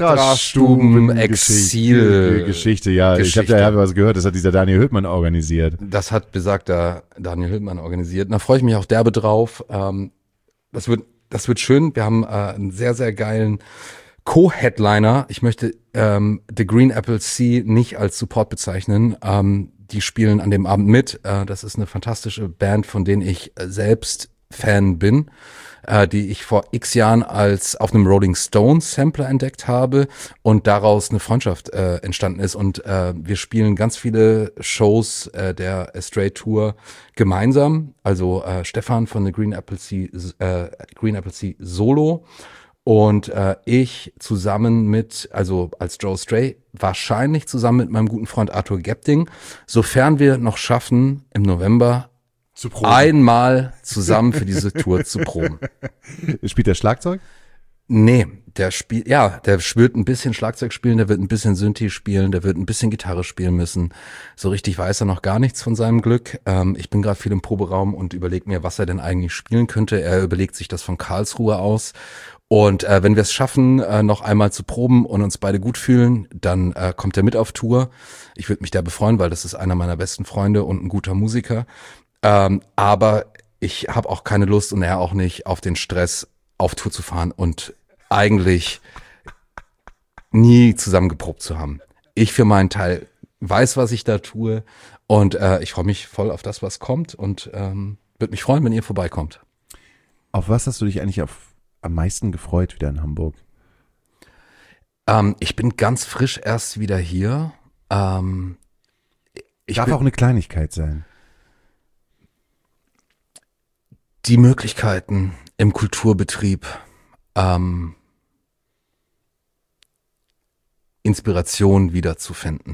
Astra-Stuben-Exil. Geschichte, ja. Ich habe Geschichte. da ja was gehört, das hat dieser Daniel Hültmann organisiert. Das hat besagter Daniel Hültmann organisiert. Da freue ich mich auch derbe drauf. Ähm, das wird, das wird schön. Wir haben äh, einen sehr, sehr geilen Co-Headliner. Ich möchte ähm, The Green Apple Sea nicht als Support bezeichnen. Ähm, die spielen an dem Abend mit. Äh, das ist eine fantastische Band, von denen ich äh, selbst Fan bin, äh, die ich vor x Jahren als auf einem Rolling Stones Sampler entdeckt habe und daraus eine Freundschaft äh, entstanden ist. Und äh, wir spielen ganz viele Shows äh, der Astray Tour gemeinsam. Also äh, Stefan von The Green Apple Sea, äh, Green Apple Sea Solo. Und äh, ich zusammen mit, also als Joe Stray, wahrscheinlich zusammen mit meinem guten Freund Arthur Gepting, sofern wir noch schaffen, im November Zu proben. einmal zusammen für diese Tour zu proben. Spielt der Schlagzeug? Nee, der spielt, ja, der wird ein bisschen Schlagzeug spielen, der wird ein bisschen Synthi spielen, der wird ein bisschen Gitarre spielen müssen. So richtig weiß er noch gar nichts von seinem Glück. Ähm, ich bin gerade viel im Proberaum und überlege mir, was er denn eigentlich spielen könnte. Er überlegt sich das von Karlsruhe aus. Und äh, wenn wir es schaffen, äh, noch einmal zu proben und uns beide gut fühlen, dann äh, kommt er mit auf Tour. Ich würde mich da befreuen, weil das ist einer meiner besten Freunde und ein guter Musiker. Ähm, aber ich habe auch keine Lust und er auch nicht, auf den Stress auf Tour zu fahren und eigentlich nie zusammen geprobt zu haben. Ich für meinen Teil weiß, was ich da tue und äh, ich freue mich voll auf das, was kommt und ähm, würde mich freuen, wenn ihr vorbeikommt. Auf was hast du dich eigentlich auf, am meisten gefreut wieder in Hamburg? Ähm, ich bin ganz frisch erst wieder hier. Ähm, ich Darf bin, auch eine Kleinigkeit sein. die Möglichkeiten im Kulturbetrieb, ähm, Inspiration wiederzufinden.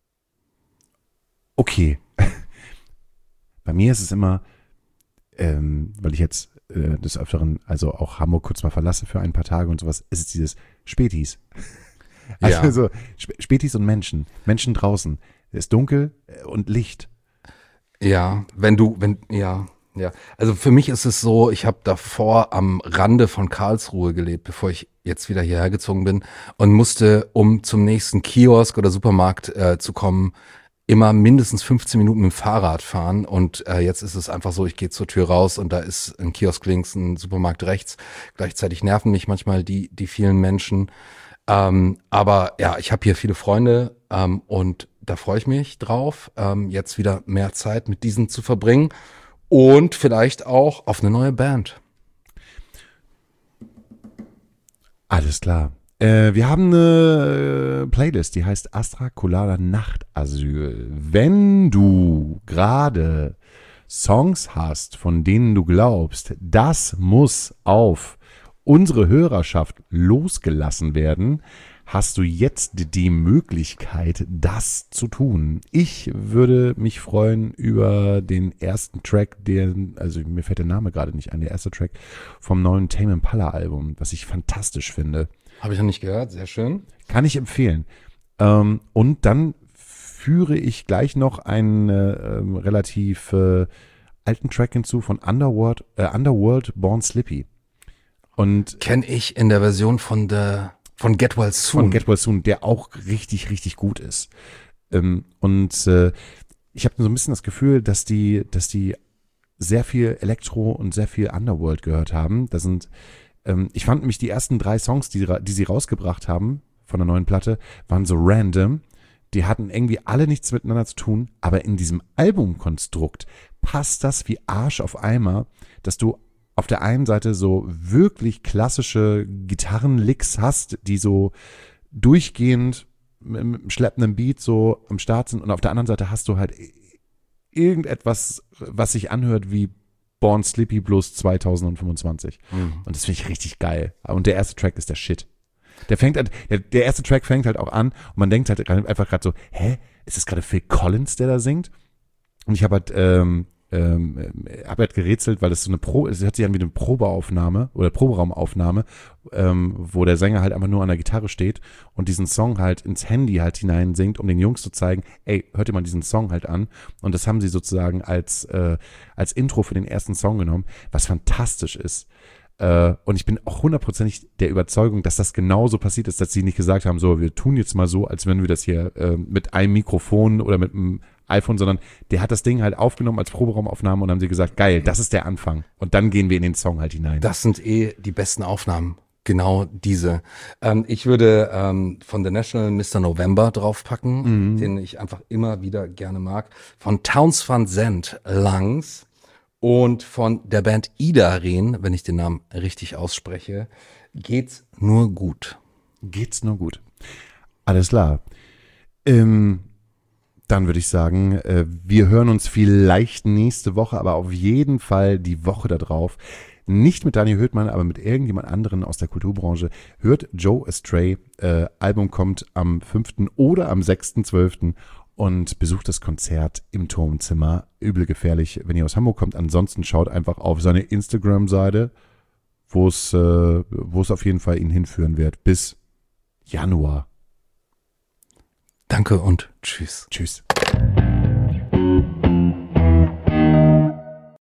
Okay. Bei mir ist es immer, ähm, weil ich jetzt äh, des Öfteren, also auch Hamburg kurz mal verlasse für ein paar Tage und sowas, ist es dieses Spätis. Also Ja. so Sp- Spätis und Menschen. Menschen draußen. Es ist dunkel äh, und Licht. Ja, wenn du, wenn, ja, ja. Also für mich ist es so, ich habe davor am Rande von Karlsruhe gelebt, bevor ich jetzt wieder hierher gezogen bin und musste, um zum nächsten Kiosk oder Supermarkt äh, zu kommen, immer mindestens fünfzehn Minuten mit dem Fahrrad fahren. Und äh, jetzt ist es einfach so, ich gehe zur Tür raus und da ist ein Kiosk links, ein Supermarkt rechts. Gleichzeitig nerven mich manchmal die, die vielen Menschen. Ähm, aber ja, ich habe hier viele Freunde ähm, und da freue ich mich drauf, ähm, jetzt wieder mehr Zeit mit diesen zu verbringen und vielleicht auch auf eine neue Band. Alles klar. Äh, wir haben eine äh, Playlist, die heißt Astra Colada Nachtasyl. Wenn du gerade Songs hast, von denen du glaubst, das muss auf unsere Hörerschaft losgelassen werden, hast du jetzt die Möglichkeit, das zu tun. Ich würde mich freuen über den ersten Track, den, also mir fällt der Name gerade nicht ein, der erste Track vom neuen Tame Impala Album, was ich fantastisch finde. Habe ich noch nicht gehört, sehr schön. Kann ich empfehlen. Ähm, und dann führe ich gleich noch einen äh, ähm, relativ äh, alten Track hinzu von Underworld, äh, Underworld Born Slippy. Und Kenne ich in der Version von der von Get Well Soon. von Get Well Soon, der auch richtig, richtig gut ist. Ähm, und äh, ich habe so ein bisschen das Gefühl, dass die, dass die sehr viel Elektro und sehr viel Underworld gehört haben. Da sind, ähm, ich fand nämlich die ersten drei Songs, die, die sie rausgebracht haben von der neuen Platte, waren so random. Die hatten irgendwie alle nichts miteinander zu tun, aber in diesem Albumkonstrukt passt das wie Arsch auf Eimer, dass du auf der einen Seite so wirklich klassische Gitarrenlicks hast, die so durchgehend mit einem schleppenden Beat so am Start sind und auf der anderen Seite hast du halt irgendetwas, was sich anhört wie Born Slippy bloß zweitausendfünfundzwanzig. Mhm. Und das finde ich richtig geil. Und der erste Track ist der Shit. Der fängt an, der, der erste Track fängt halt auch an und man denkt halt einfach gerade so, hä, ist das gerade Phil Collins, der da singt? Und ich habe halt, ähm, ähm, habe halt gerätselt, weil das so eine Pro, es hört sich an wie eine Probeaufnahme oder Proberaumaufnahme, ähm, wo der Sänger halt einfach nur an der Gitarre steht und diesen Song halt ins Handy halt hinein singt, um den Jungs zu zeigen, ey, hört ihr mal diesen Song halt an. Und das haben sie sozusagen als, äh, als Intro für den ersten Song genommen, was fantastisch ist. Und ich bin auch hundertprozentig der Überzeugung, dass das genauso passiert ist, dass sie nicht gesagt haben, so, wir tun jetzt mal so, als wenn wir das hier äh, mit einem Mikrofon oder mit einem iPhone, sondern der hat das Ding halt aufgenommen als Proberaumaufnahme und dann haben sie gesagt, geil, das ist der Anfang. Und dann gehen wir in den Song halt hinein. Das sind eh die besten Aufnahmen. Genau diese. Ähm, ich würde ähm, von The National Mister November draufpacken, mhm. den ich einfach immer wieder gerne mag. Von Townes Van Zandt Lungs. Und von der Band Ida Rehn, wenn ich den Namen richtig ausspreche, geht's nur gut. Geht's nur gut. Alles klar. Ähm, dann würde ich sagen, äh, wir hören uns vielleicht nächste Woche, aber auf jeden Fall die Woche da drauf. Nicht mit Daniel Höhtmann, aber mit irgendjemand anderen aus der Kulturbranche. Hört Joe Astray. Äh, Album kommt am fünften oder am sechsten zwölften und besucht das Konzert im Turmzimmer. Übel gefährlich, wenn ihr aus Hamburg kommt. Ansonsten schaut einfach auf seine Instagram-Seite, wo es, äh, wo es auf jeden Fall ihn hinführen wird. Bis Januar. Danke und tschüss. Tschüss.